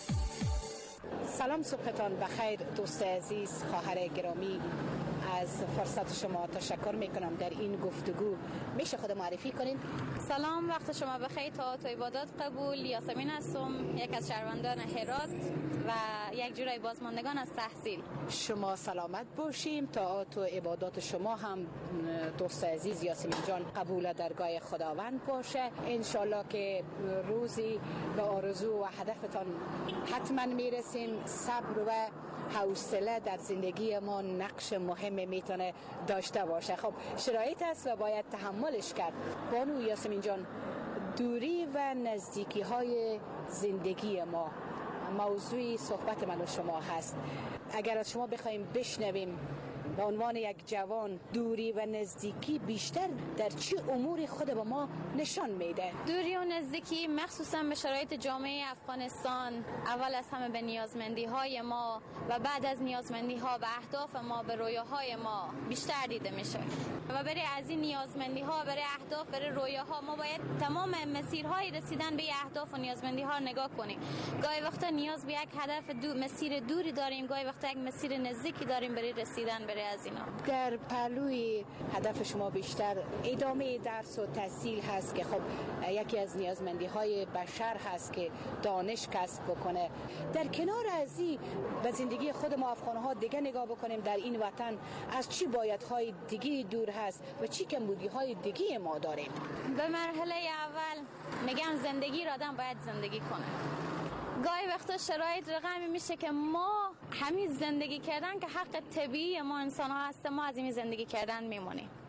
Speaker 23: سلام، صبحتان بخیر دوست عزیز، خواهر گرامی. از فرصت شما تشکر میکنم. در این گفتگو میشه خود معرفی کنین؟
Speaker 13: سلام، وقت شما بخیر. طاعات و عبادات قبول. یاسمین هستم، یک از شهروندان هرات و یک جورای بازماندگان از تحصیل.
Speaker 23: شما سلامت باشیم. طاعات و عبادات شما هم دوست عزیز یاسمین جان قبول درگاه خداوند باشه. انشالله که روزی به آرزو و هدفتان حتما میرسین. صبر و حوصله در زندگی ما نقش مهم میتونه داشته باشه. خب شرایط است و باید تحملش کرد. بانو یاسمین جان، دوری و نزدیکی های زندگی ما موضوعی صحبت من و شما هست. اگر از شما بخوایم بشنویم به عنوان یک جوان، دوری و نزدیکی بیشتر در چه امور خود به ما نشان میده؟
Speaker 13: دوری و نزدیکی مخصوصا به شرایط جامعه افغانستان، اول از همه به نیازمندی های ما و بعد از نیازمندی ها به اهداف ما، به رویاهای ما بیشتر دیده میشه. و برای از این نیازمندی ها، برای اهداف، برای رویاها ما باید تمام مسیرهای رسیدن به اهداف و نیازمندی ها نگاه کنیم. گاهی وقتا نیاز به یک هدف دو مسیر دوری داریم، گاهی وقتا یک مسیر نزدیکی داریم برای رسیدن برای از اینا.
Speaker 23: در پهلوی هدف شما بیشتر ادامه درس و تحصیل هست که خب یکی از نیازمندی های بشر هست که دانش کسب بکنه. در کنار از این به زندگی خود ما افغان‌ها دیگه نگاه بکنیم. در این وطن از چی بایدهای دیگه دور هست و چی کمبودی های دیگه ما داریم؟
Speaker 13: به مرحله اول میگم زندگی را آدم باید زندگی کنه. گاهی وقتا شرایط رقمی میشه که ما همین زندگی کردن که حق طبیعی ما انسان ها هست، ما از این زندگی کردن میمونیم.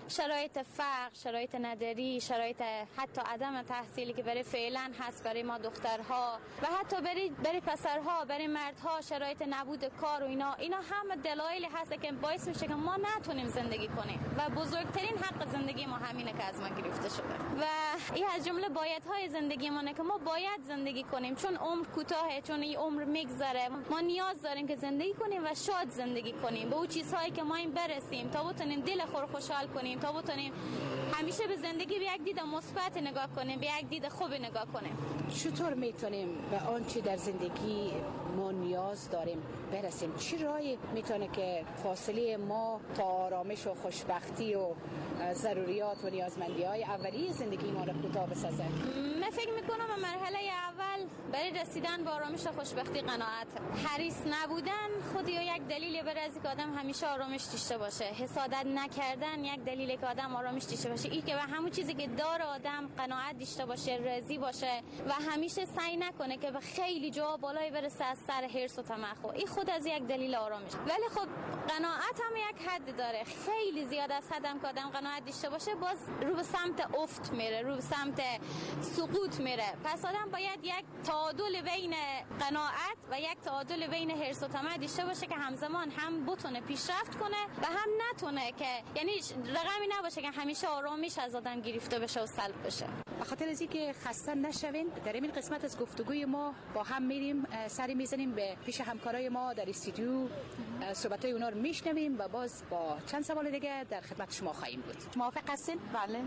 Speaker 13: شرایط فقر، شرایط نداری، شرایط حتی عدم تحصیلی که برای فعلا هست برای ما دخترها و حتی برای برای پسرها، برای مردها شرایط نبود کار و اینا اینا همه دلایلی هست که باعث میشه که ما نتونیم زندگی کنیم و بزرگترین حق زندگی ما همینه که از ما گرفته شده و این از جمله بایدهای زندگی ما که ما باید زندگی کنیم چون عمر کوتاهه، چون این عمر میگذره. ما نیاز داریم که زندگی کنیم و شاد زندگی کنیم، به اون چیزهایی که ما این برسیم تا بتونیم دل خور خوشحال کنیم، تا بتونیم همیشه به زندگی به یک دید مثبت نگاه کنیم، به یک دید خوب نگاه کنیم.
Speaker 23: چطور میتونیم به آنچه در زندگی ما نیاز داریم برسیم؟ چی راهی میتونه که فاصله ما تا آرامش و خوشبختی و ضروریات و نیازمندی‌های اولیه زندگی ما رو کوتاه بسازه؟
Speaker 13: من فکر میکنم مرحله اول برای رسیدن به آرامش و خوشبختی قناعت. حریص نبودن خود یا یک دلیل برای از که آدم همیشه آرامش داشته باشه. حسادت نکردن یک دلیله که آدم آرامش داشته باشه. این که به همون چیزی که داره آدم قناعت داشته باشه، راضی باشه و همیشه سعی نکنه که به خیلی جا بالای برسه از سر حرص و طمع. این خود از یک دلیل آرامش. ولی خب قناعت هم یک حد داره. خیلی زیاد از حد هم که آدم قناعت داشته باشه باز رو به سمت افت میره، رو به سمت سقوط میره. پس آدم باید یک تعادل بین قناعت و یک تعادل بین حرص و طمع داشته باشه که همزمان هم بتونه پیشرفت کنه و هم نتونه که یعنی رقمی نباشه که همیشه آرامش از آدم گرفته بشه و سلب بشه.
Speaker 23: به خاطر از اینکه خسته نشوین در این قسمت از گفتگوی ما با هم میریم سری میزنیم به پیش همکارای ما در استودیو، صحبتای اونا رو میشنویم و باز با چند سوال دیگه در خدمت شما خواهیم بود. موافق هستین؟
Speaker 1: بله.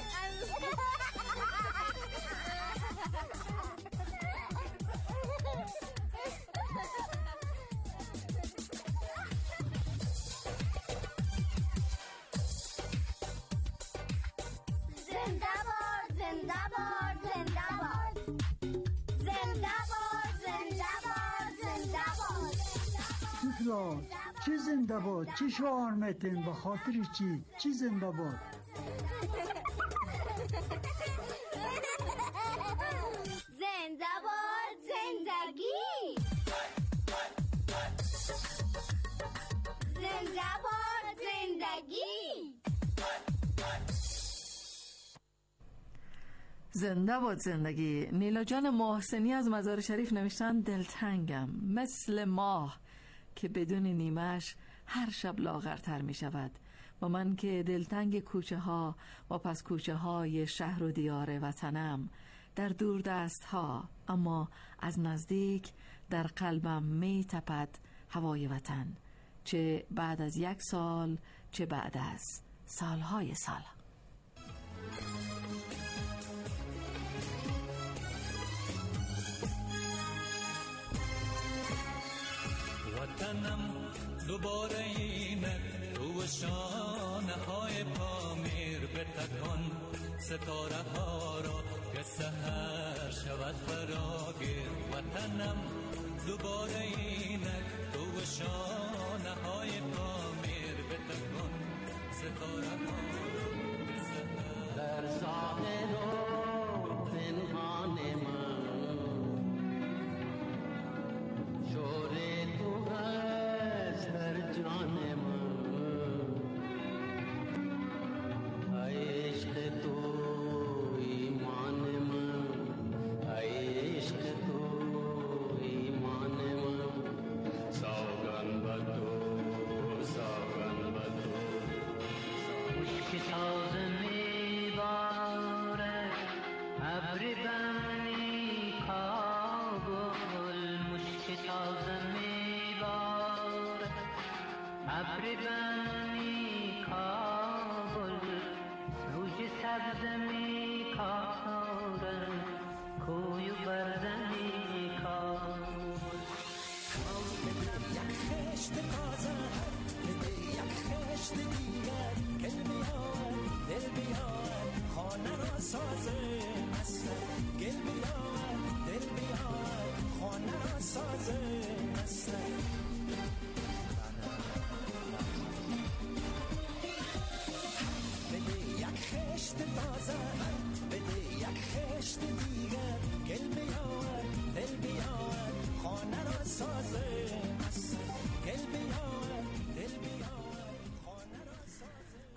Speaker 2: چی زنده باد؟ چی شعار میتین؟ به خاطر چی؟ چی زنده باد؟
Speaker 3: زنده باد زندگی، زنده باد زندگی،
Speaker 10: زنده باد زندگی. نیلا جان محسنی از مزار شریف نوشتن دلتنگم مثل ماه که بدون نیمش هر شب لاغرتر می شود و من که دلتنگ کوچه ها و پس کوچه های شهر و دیار وطنم در دور دست ها، اما از نزدیک در قلبم می تپد هوای وطن، چه بعد از یک سال چه بعد از سالهای سال.
Speaker 9: وطنم دوباره اینک تو شانه های پامیر بتکن ستاره ها را که سحر شود فراگیر. وطنم دوباره اینک تو شانه های پامیر بتکن ستاره ها را که سحر
Speaker 24: در ظاهر و پنهان من شور تو هست در جان من. ای عشق تو ایمان من، ای عشق تو ایمان من. سوگن با تو، سوگن با تو. مشک تازه میباره ابر بنی کابل، مشک تازه میباره ابر بنی کابل. زوج سبز میکاره کوی و بردنی کابل.
Speaker 9: یک خشت تازه بده یک خشت دیگر، گل بیار دل بیار خانه را سازه مثلا. گل بیار دل بیار خانه را سازه مثلا. بده یک خشت تازه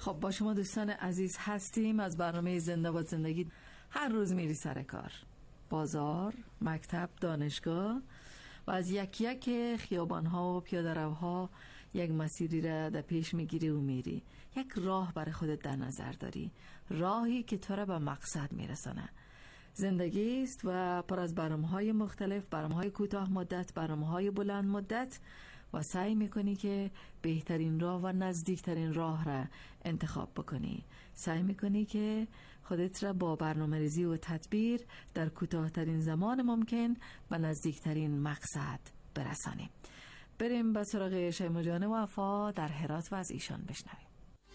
Speaker 10: خب با شما دوستان عزیز هستیم از برنامه زنده باد زندگی. هر روز میری سر کار، بازار، مکتب، دانشگاه و از یک یک خیابان‌ها و پیاده‌روها یک مسیری را در پیش میگیری و میری. یک راه برای خودت در نظر داری، راهی که تو را به مقصد میرسانه. زندگی است و پر از برنامه‌های مختلف، برنامه‌های کوتاه مدت، برنامه‌های بلند مدت و سعی میکنی که بهترین راه و نزدیکترین راه را انتخاب بکنی. سعی میکنی که خودت را با برنامه‌ریزی و تدبیر در کوتاه‌ترین زمان ممکن به نزدیکترین مقصد برسانی. بریم به سراغ شیما جان وفا در هرات و از ایشان بشنویم.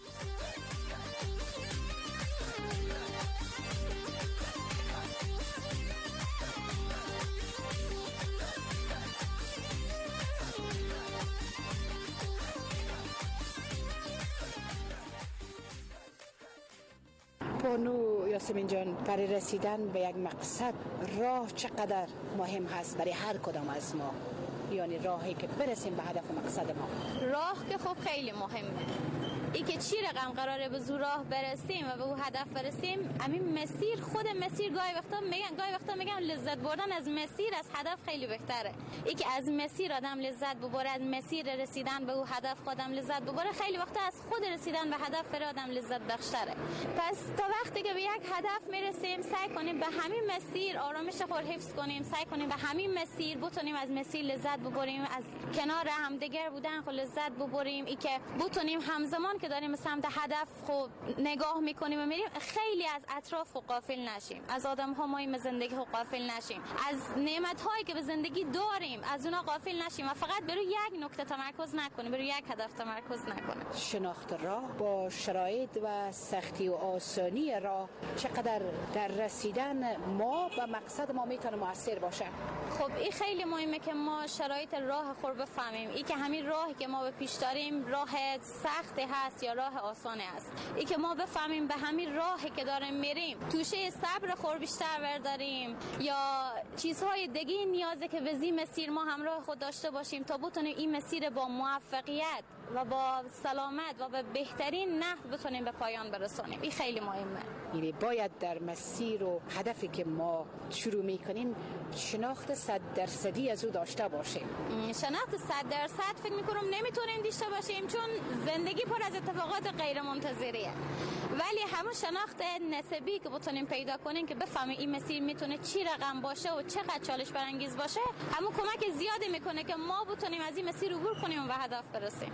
Speaker 23: بانو یاسمین جان، برای رسیدن به یک مقصد راه چقدر مهم هست برای هر کدام از ما؟ یعنی راهی که برسیم به هدف و مقصد ما.
Speaker 13: راه که خب خیلی مهمه. ای که چی رقم قراره به زور راه برسیم و به اون هدف برسیم، همین مسیر، خود مسیر گاهی وقتا میگن گاهی وقتا میگن لذت بردن از مسیر از هدف خیلی بهتره. ای که از مسیر آدم لذت ببره، از مسیر رسیدن به اون هدف آدم لذت ببره، خیلی وقتا از خود رسیدن به هدف بر آدم لذت بخشتره. پس تا وقتی که به یک هدف میرسیم سعی کنیم به همین مسیر آرامش خود حفظ کنیم، سعی کنیم به همین مسیر بتونیم از مسیر لذت ببریم، از کنار همدیگر بودن خود لذت ببریم. ای که بتونیم همزمان که داریم به سمت هدف خب نگاه میکنیم و میریم خیلی از اطراف خب غافل نشیم، از آدم ها ما زندگی خب غافل نشیم، از نعمت هایی که به زندگی داریم از اونا غافل نشیم و فقط بروی یک نکته تمرکز نکنیم، بروی یک هدف تمرکز نکنیم.
Speaker 23: شناخت راه با شرایط و سختی و آسانی راه چقدر در رسیدن ما به مقصد ما میتونه مؤثر باشه؟
Speaker 13: خب این خیلی مهمه که ما شرایط راه خود بفهمیم. این که همین راهی که ما به پیش داریم راه سختی هست یا راه آسانه است. ای که ما بفهمیم به همین راهی که داریم میریم توشه صبر خور بیشتر برداریم یا چیزهای دیگه نیازه که به زی مسیر ما همراه خود داشته باشیم تا بتونیم این مسیر با موفقیت و با سلامت و به بهترین نحو بتونیم به پایان برسونیم. این خیلی مهمه.
Speaker 23: یعنی باید در مسیر و هدفی که ما شروع میکنیم شناخت صد درصدی از او داشته باشیم.
Speaker 13: شناخت صد درصد فکر میکنم نمیتونیم داشته باشیم چون زندگی پر از اتفاقات غیر منتظریه، ولی همون شناخت نسبی که بتونیم پیدا کنیم که بفهمیم این مسیر میتونه چی رقم باشه و چقدر چالش برانگیز باشه، همون کمک زیادی میکنه که ما بتونیم از این مسیر عبور کنیم و به هدف برسیم.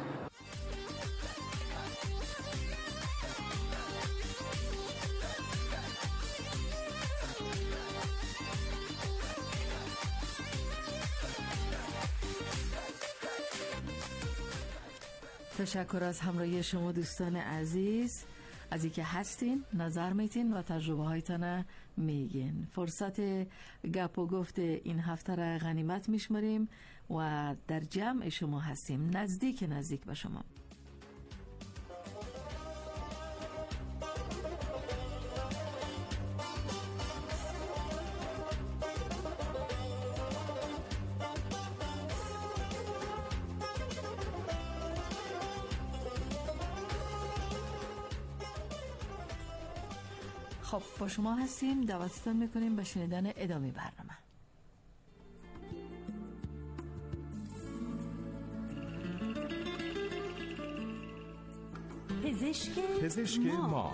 Speaker 10: تشکر از همراهی شما دوستان عزیز، از اینکه هستین، نظر میتین و تجربه هایتان میگین. فرصت گپ و گفت این هفته را غنیمت میشماریم و در جمع شما هستیم، نزدیک نزدیک به شما. خب با شما هستیم، دعوتتون میکنیم به شنیدن ادامه برنامه.
Speaker 7: پزشک,
Speaker 8: پزشک ما, ما.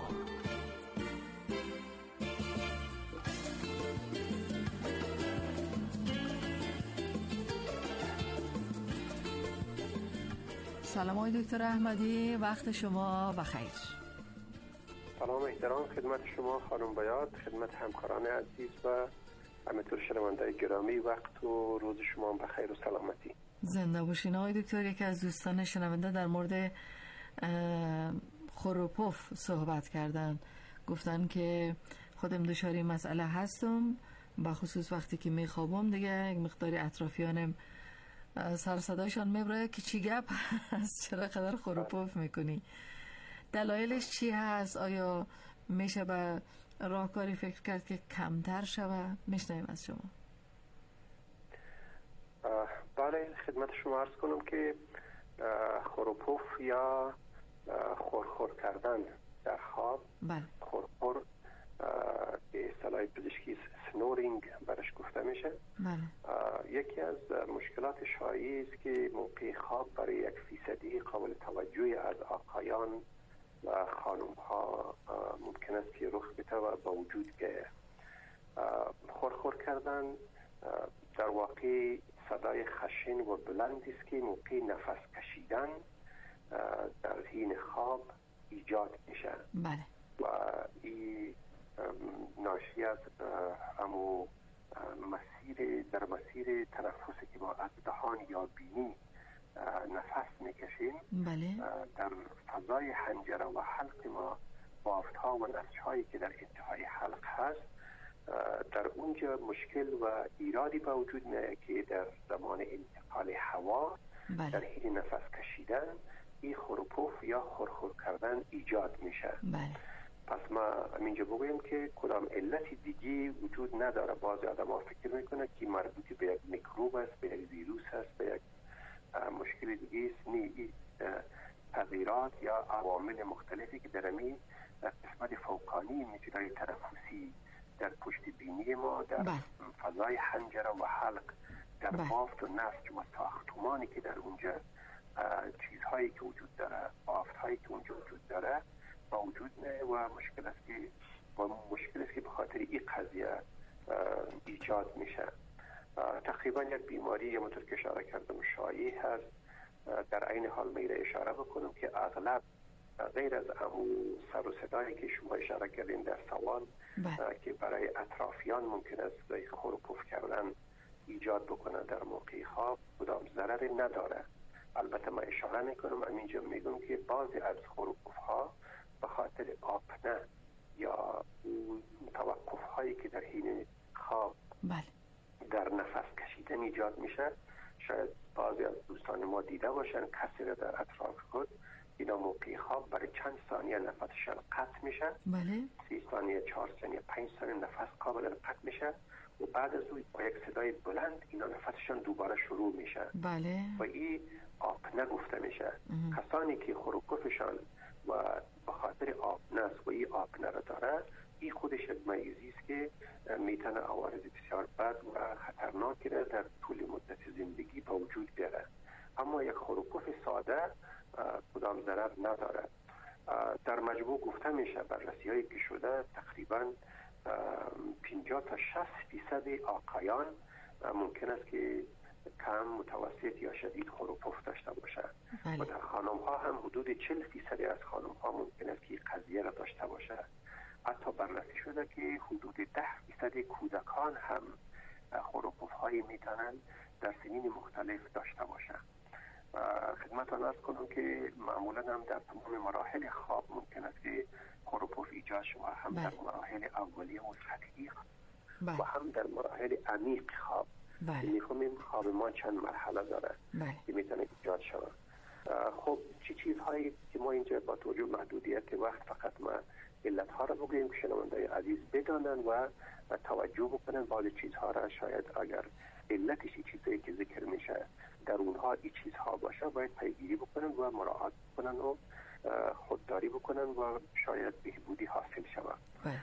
Speaker 10: سلام آقای دکتر احمدی، وقت شما بخیر.
Speaker 15: سلام احترام خدمت شما خانم بیات، خدمت همکاران عزیز و همینطور شنونده گرامی، وقت و روز شما بخیر و سلامتی.
Speaker 10: زنده باشین آقای دکتر. یکی از دوستان شنونده در مورد خروپوف صحبت کردن، گفتن که خودم دچار مسئله هستم، بخصوص وقتی که میخوابم دیگه یک مقداری اطرافیانم سر صدایشان میبره که چی گپ هست، چرا قدر خروپوف میکنی؟ دلایلش چی هست؟ آیا میشه به راهکاری فکر کرد که کمتر شوه؟ میشنویم از شما.
Speaker 15: بله، خدمت شما عرض کنم که خروپوف یا خورخور کردن در خواب،
Speaker 10: بله.
Speaker 15: خورخور به اصطلاح پزشکی سنورینگ برش گفته میشه.
Speaker 10: بله.
Speaker 15: یکی از مشکلات شایعی است که موقع خواب برای یک فیصدی قابل توجهی از آقایان و خانم ها ممکن است که رخ بده و با وجود بیاید. خورخور کردن در واقع صدای خشن و بلندی است که موقع نفس کشیدن در حین خواب ایجاد میشه.
Speaker 10: بله.
Speaker 15: و این ناشی از امو مسیر در مسیر تنفسی که ما از دهان یا بینی نفس میکشیم.
Speaker 10: بله.
Speaker 15: در فضای حنجره و حلق ما بافت ها و نسج هایی که در انتهای حلق هست، در اونجا مشکل و ایرادی به وجود میاد که در زمان انتقال هوا
Speaker 10: بله.
Speaker 15: در حین نفس کشیدن این خروپوف یا خورخور کردن ایجاد میشه.
Speaker 10: بله.
Speaker 15: پس ما اینجا بگویم که کدام علت دیگی وجود نداره. بعضی آدم ها فکر میکنه که مربوط به یک میکروب است، به یک ویروس است، به یک مشکل دیگه است. نه، تغییرات یا عوامل مختلفی که در این قسمت فوقانی میتونه تنفسی در پشت بینی ما، در
Speaker 10: بله.
Speaker 15: فضای حنجره و حلق، در
Speaker 10: بله.
Speaker 15: بافت و نسج و ساختمانی که در اونجا چیزهایی که وجود داره، بافت هایی که اونجا وجود داره با وجود نه و مشکل است که و مشکل است که به خاطر این قضیه ایجاد میشه. تقریبا یک بیماری یا مطور که اشاره کردم شایع هست. در این حال میره اشاره بکنم که اغلب غیر از امو سر و صدایی که شما اشاره کردین در سوال که برای اطرافیان ممکن است خروپوف کردن ایجاد بکنه در موقع خواب، کدام ضرری نداره. البته ما اشاره میکنم همینجا میگم که بعضی از خروپوف ها به خاطر آپنه یا توقف هایی که در حین خواب
Speaker 10: بله.
Speaker 15: در نفس کشیدن ایجاد میشه. شاید بعضی از دوستان ما دیده باشن کسی را در اطراف خود اینا موقع خواب برای چند ثانیه نفسشان قطع میشه.
Speaker 10: بله.
Speaker 15: سی ثانیه، چهار ثانیه، پنج ثانیه نفس کاملا قطع میشه و بعد از اون با یک صدای بلند اینا نفسشان دوباره شروع میشه.
Speaker 10: بله.
Speaker 15: و این آپنه گفته میشه. کسانی که خروپوفشان و به خاطر آپنه است و این آپنه را داره، این خودش یک مریضی است که میتونه عوارض بسیار بد و خطرناکی را در طول مدت زندگی با وجود بیاره. اما یک خروپوف ساده کدام ضرر نداره. در مجموع گفته میشه بررسی هایی که شده تقریبا پنجاه تا شصت فیصد آقایان ممکن است که کم، متوسط یا شدید خروپوف داشته باشه.
Speaker 10: بله.
Speaker 15: و در خانم ها هم حدود چهل فیصد از خانم ها ممکن است که قضیه را داشته باشه. حتی بررسی شده که حدود ده فیصد کودکان هم خروپوف هایی میتونن در سنین مختلف داشته باشن. خدمتتان عرض کنم که معمولا هم در تمام مراحل خواب ممکن است که خروپوف ایجاد شود، هم
Speaker 10: بله.
Speaker 15: در مراحل اولیه و سطحی
Speaker 10: بله.
Speaker 15: و هم در مراحل عمیق خواب.
Speaker 10: بله.
Speaker 15: می‌فهمیم خواب ما چند مرحله داره
Speaker 10: بله.
Speaker 15: که میتونه ایجاد شود. خب چی چیزهایی که ما اینجا با توجه محدودیت وقت فقط ما علت ها را بگوییم که شنوندگان عزیز بدانن و توجه بکنن. بعضی چیزها را شاید اگر علتش چیزایی که ذکر میشه در اونها این چیزها باشه باید پیگیری بکنن و مراعات بکنن و خودداری بکنن و شاید بهبودی حاصل شود.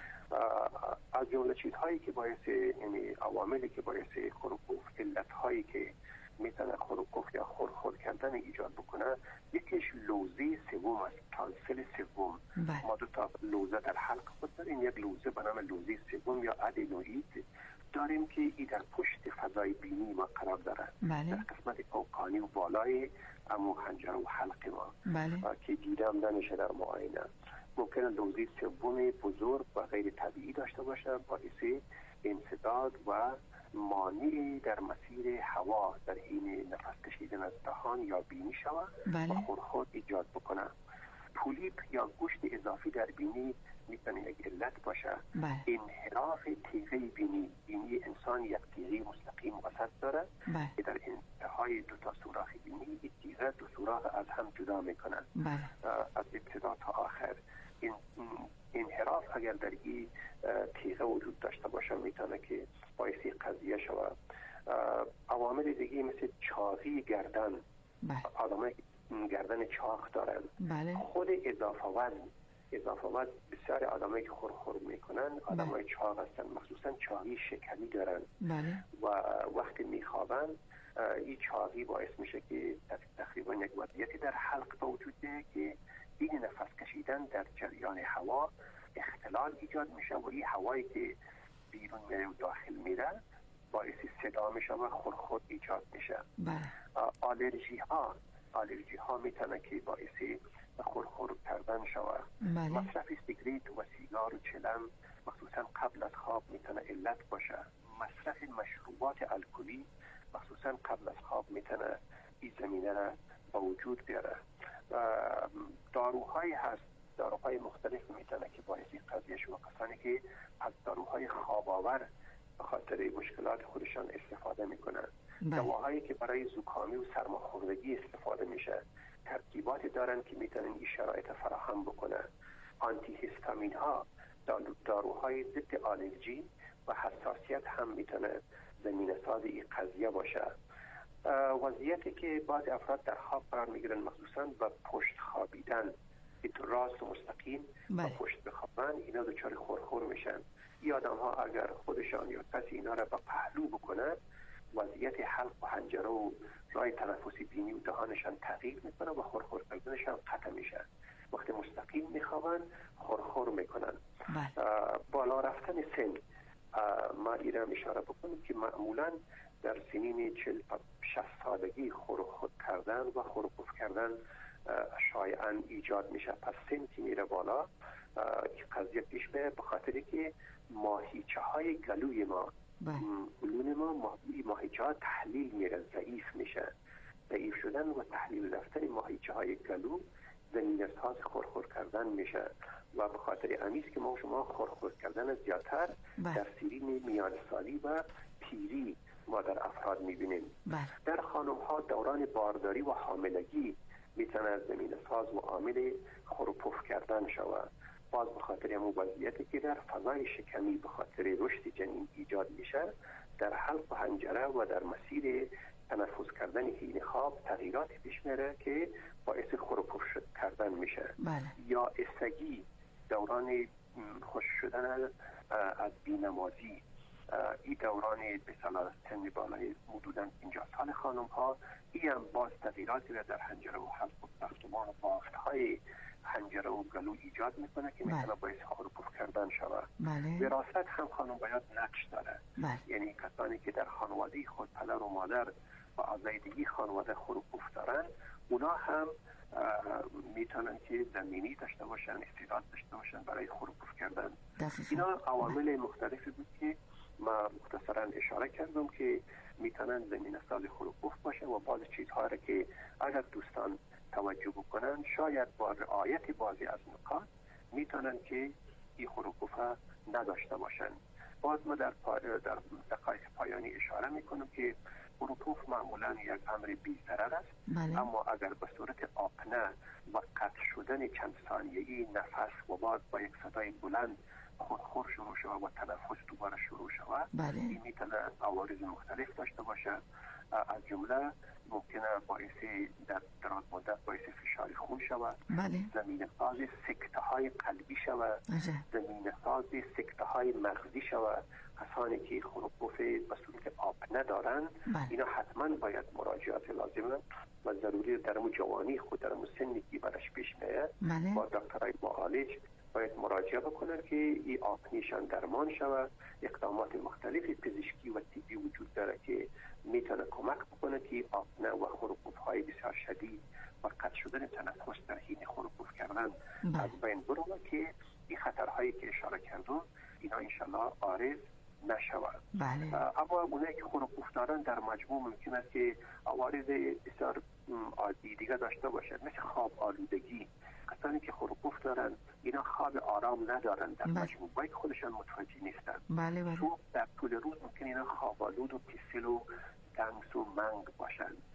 Speaker 15: از جمله چیزهایی که باعث، یعنی عواملی که باعث خروپوف، علتهایی که میتونه خروپوف یا خورخور کردن ایجاد بکنه، یکیش لوزه سوم است، تانسل سوم. ما دو تا لوزه در حلق خود داریم، یک لوزه به نام لوزه سوم یا ادنوئید داریم که ای در پشت فضای بینی ما قرار داره.
Speaker 10: بله.
Speaker 15: در قسمت فوقانی و بالای امو حنجره و حلق ما.
Speaker 10: بله.
Speaker 15: که دیدم نمیشه در معاینه. ممکنه لوزه سوم بزرگ و غیر طبیعی داشته باشه، باعث انسداد و مانعی در مسیر هوا در حین نفس کشیدن از دهان یا بینی شود.
Speaker 10: بله.
Speaker 15: و خورخور ایجاد بکنه. پولیپ یا گوشت اضافی در بینی میتونه یک علت باشه.
Speaker 10: بله.
Speaker 15: انحراف تیغه بینی، بینی انسان یک تیغه مستقیم وسط داره
Speaker 10: بله.
Speaker 15: که در انتهای دو تا سوراخ بینی این تیغه دو سوراخ از هم جدا میکنه.
Speaker 10: بله.
Speaker 15: از ابتدا تا آخر. این انحراف اگر در این تیغه وجود داشته باشه میتونه که باعث قضیه شود. عوامل دیگه مثل چاقی گردن.
Speaker 10: بله.
Speaker 15: آدمای گردن چاق داره دارن.
Speaker 10: بله.
Speaker 15: خود اضافه وزن اضافه وزن بسیار آدمایی که خورخور میکنن آدمای چاق هستن، مخصوصا چاقی شکمی دارن.
Speaker 10: بله.
Speaker 15: و وقتی میخوابن این چاقی باعث میشه که تقریبا یک وضعیتی در حلق به وجود بیاید که این نفس کشیدن در جریان هوا اختلال ایجاد میشه و این هوایی که بیرون میره و داخل میره باعث صدا میشه و خورخور ایجاد میشه.
Speaker 10: بله.
Speaker 15: آلرژی ها آلرژی ها میتونه که باعث خورخور کردن شود.
Speaker 10: بله.
Speaker 15: مصرف سیگریت و سیگار و چلم مخصوصا قبل از خواب میتونه علت باشه. مصرف مشروبات الکلی مخصوصا قبل از خواب میتونه این زمینه را با وجود بیاره. داروهایی هست، داروهای مختلف میتونه که باعث قضیه شو. کسانی که از داروهای خواب آور به خاطر مشکلات خودشان استفاده میکنن. دواهایی که برای زکامی و سرماخوردگی استفاده میشه ترکیباتی دارن که میتونن این شرایط فراهم بکنن. آنتی هیستامین ها داروهای ضد آلرژی و حساسیت هم میتونه زمینه ساز این قضیه باشه. وضعیتی که بعض افراد در خواب قرار میگیرن مخصوصا با پشت خوابیدن که تو راست و مستقیم با پشت بخوابن اینا دچار خورخور میشن. این آدم ها اگر خودشان یا کسی اینا را به پهلو بکنن وضعیت حلق و حنجره و راه تنفسی بینی و دهانشان تغییر میکنه و خورخور کردنشان قطع میشه. وقتی مستقیم میخوابن خورخور میکنن. بالا رفتن سن ما ایران اشاره بکنیم که معمولا در سنین چهل تا شصت سالگی خورخور کردن و خورپف کردن شایعاً ایجاد میشه. پس سن که میره بالا این قضیه پیش به بخاطری که ماهیچه های گلوی ما گلون ما ماهیچه ها تحلیل میره، ضعیف میشه. ضعیف شدن و تحلیل رفتن ماهیچه های گلو زمینه ساز خورخور کردن میشه و به خاطر امیز که ما شما خورخور کردن زیادتر در سنین میان سالی و پیری ما در افراد میبینیم. در خانم ها دوران بارداری و حاملگی میتونه زمینه ساز و عامل خورپف کردن شود. باز به خاطر همون وضعیتی که در فضای شکمی به خاطر رشد جنین ایجاد میشه در حلق و حنجره و در مسیر تنفس کردن حین خواب تغییراتی پیش میره که باعث خورپف کردن میشه.
Speaker 10: بله.
Speaker 15: یا استگی دوران خوش شدن از بینمازی این دوران به صلاح سن بالای حدوداً پنجاه سال خانم ها این هم باز تغییراتی را در حنجره و حلق و ساختمان و بافت های حنجره و گلو ایجاد میکنه که میتونه باعث خورپف کردن شود.
Speaker 10: بله.
Speaker 15: وراثت هم خانم باید نقش داره.
Speaker 10: بله.
Speaker 15: یعنی کسانی که در خانواده خود پدر و مادر و آزایدگی خانواده خورپف دارن اونا هم میتونن که زمینی داشته باشن، استعداد داشته باشن برای خورپف کردن. اینا عوامل مختلفی بود که ما مختصرا اشاره کردم که میتونن زمینه ساز خورپف باشه و بعض چیزها را که اگر دوستان توجه بکنن شاید با رعایت بعضی از نکات میتونن که این خورپف نداشته باشن. باز ما در, پا... در دقایق پایانی اشاره میکنم که خورپف معمولا یک امر بی ضرر است.
Speaker 10: بله.
Speaker 15: اما اگر به صورت آپنه و قطع شدن چند ثانیه‌ای نفس و بعد با یک صدای بلند خورخور شروع شود و تنفس دوباره شروع شود
Speaker 10: بله.
Speaker 15: این میتونه عوارض مختلف داشته باشه. از جمله ممکنه باعث در دراز مدت باعث فشار خون شود.
Speaker 10: بله.
Speaker 15: زمینه ساز سکته های قلبی شود. زمینه ساز سکته های مغزی شود. کسانی که خورپف به صورت آپنه دارن
Speaker 10: بله.
Speaker 15: اینا حتما باید مراجعات لازمه و ضروری در جوانی خود در سنی که برش پیش میاد
Speaker 10: بله.
Speaker 15: با دکترای معالج باید مراجعه بکنن که این آپنیشان درمان شود. اقدامات مختلفی پزشکی و طبی وجود داره که میتونه کمک بکنه که آپنه و خورپف های بسیار شدید و قطع شدن تنفس در حین خورپف کردن
Speaker 10: بله.
Speaker 15: از بین بره که این خطرهایی که اشاره کردم اینا انشالله عارض نشود.
Speaker 10: بله.
Speaker 15: اما اونایی که خورپف دارن در مجموع ممکن است که عوارض بسیار عادی دیگه داشته باشد، مثل خواب آلودگی. کسانی که خورپف دارن اینا خواب آرام ندارن در
Speaker 10: بله.
Speaker 15: مجموع باید خودشان متوجه نیستن.
Speaker 10: بله بله.
Speaker 15: صبح در طول روز ممکن اینا خواب آلود و کسل و دنس و منگ باشن.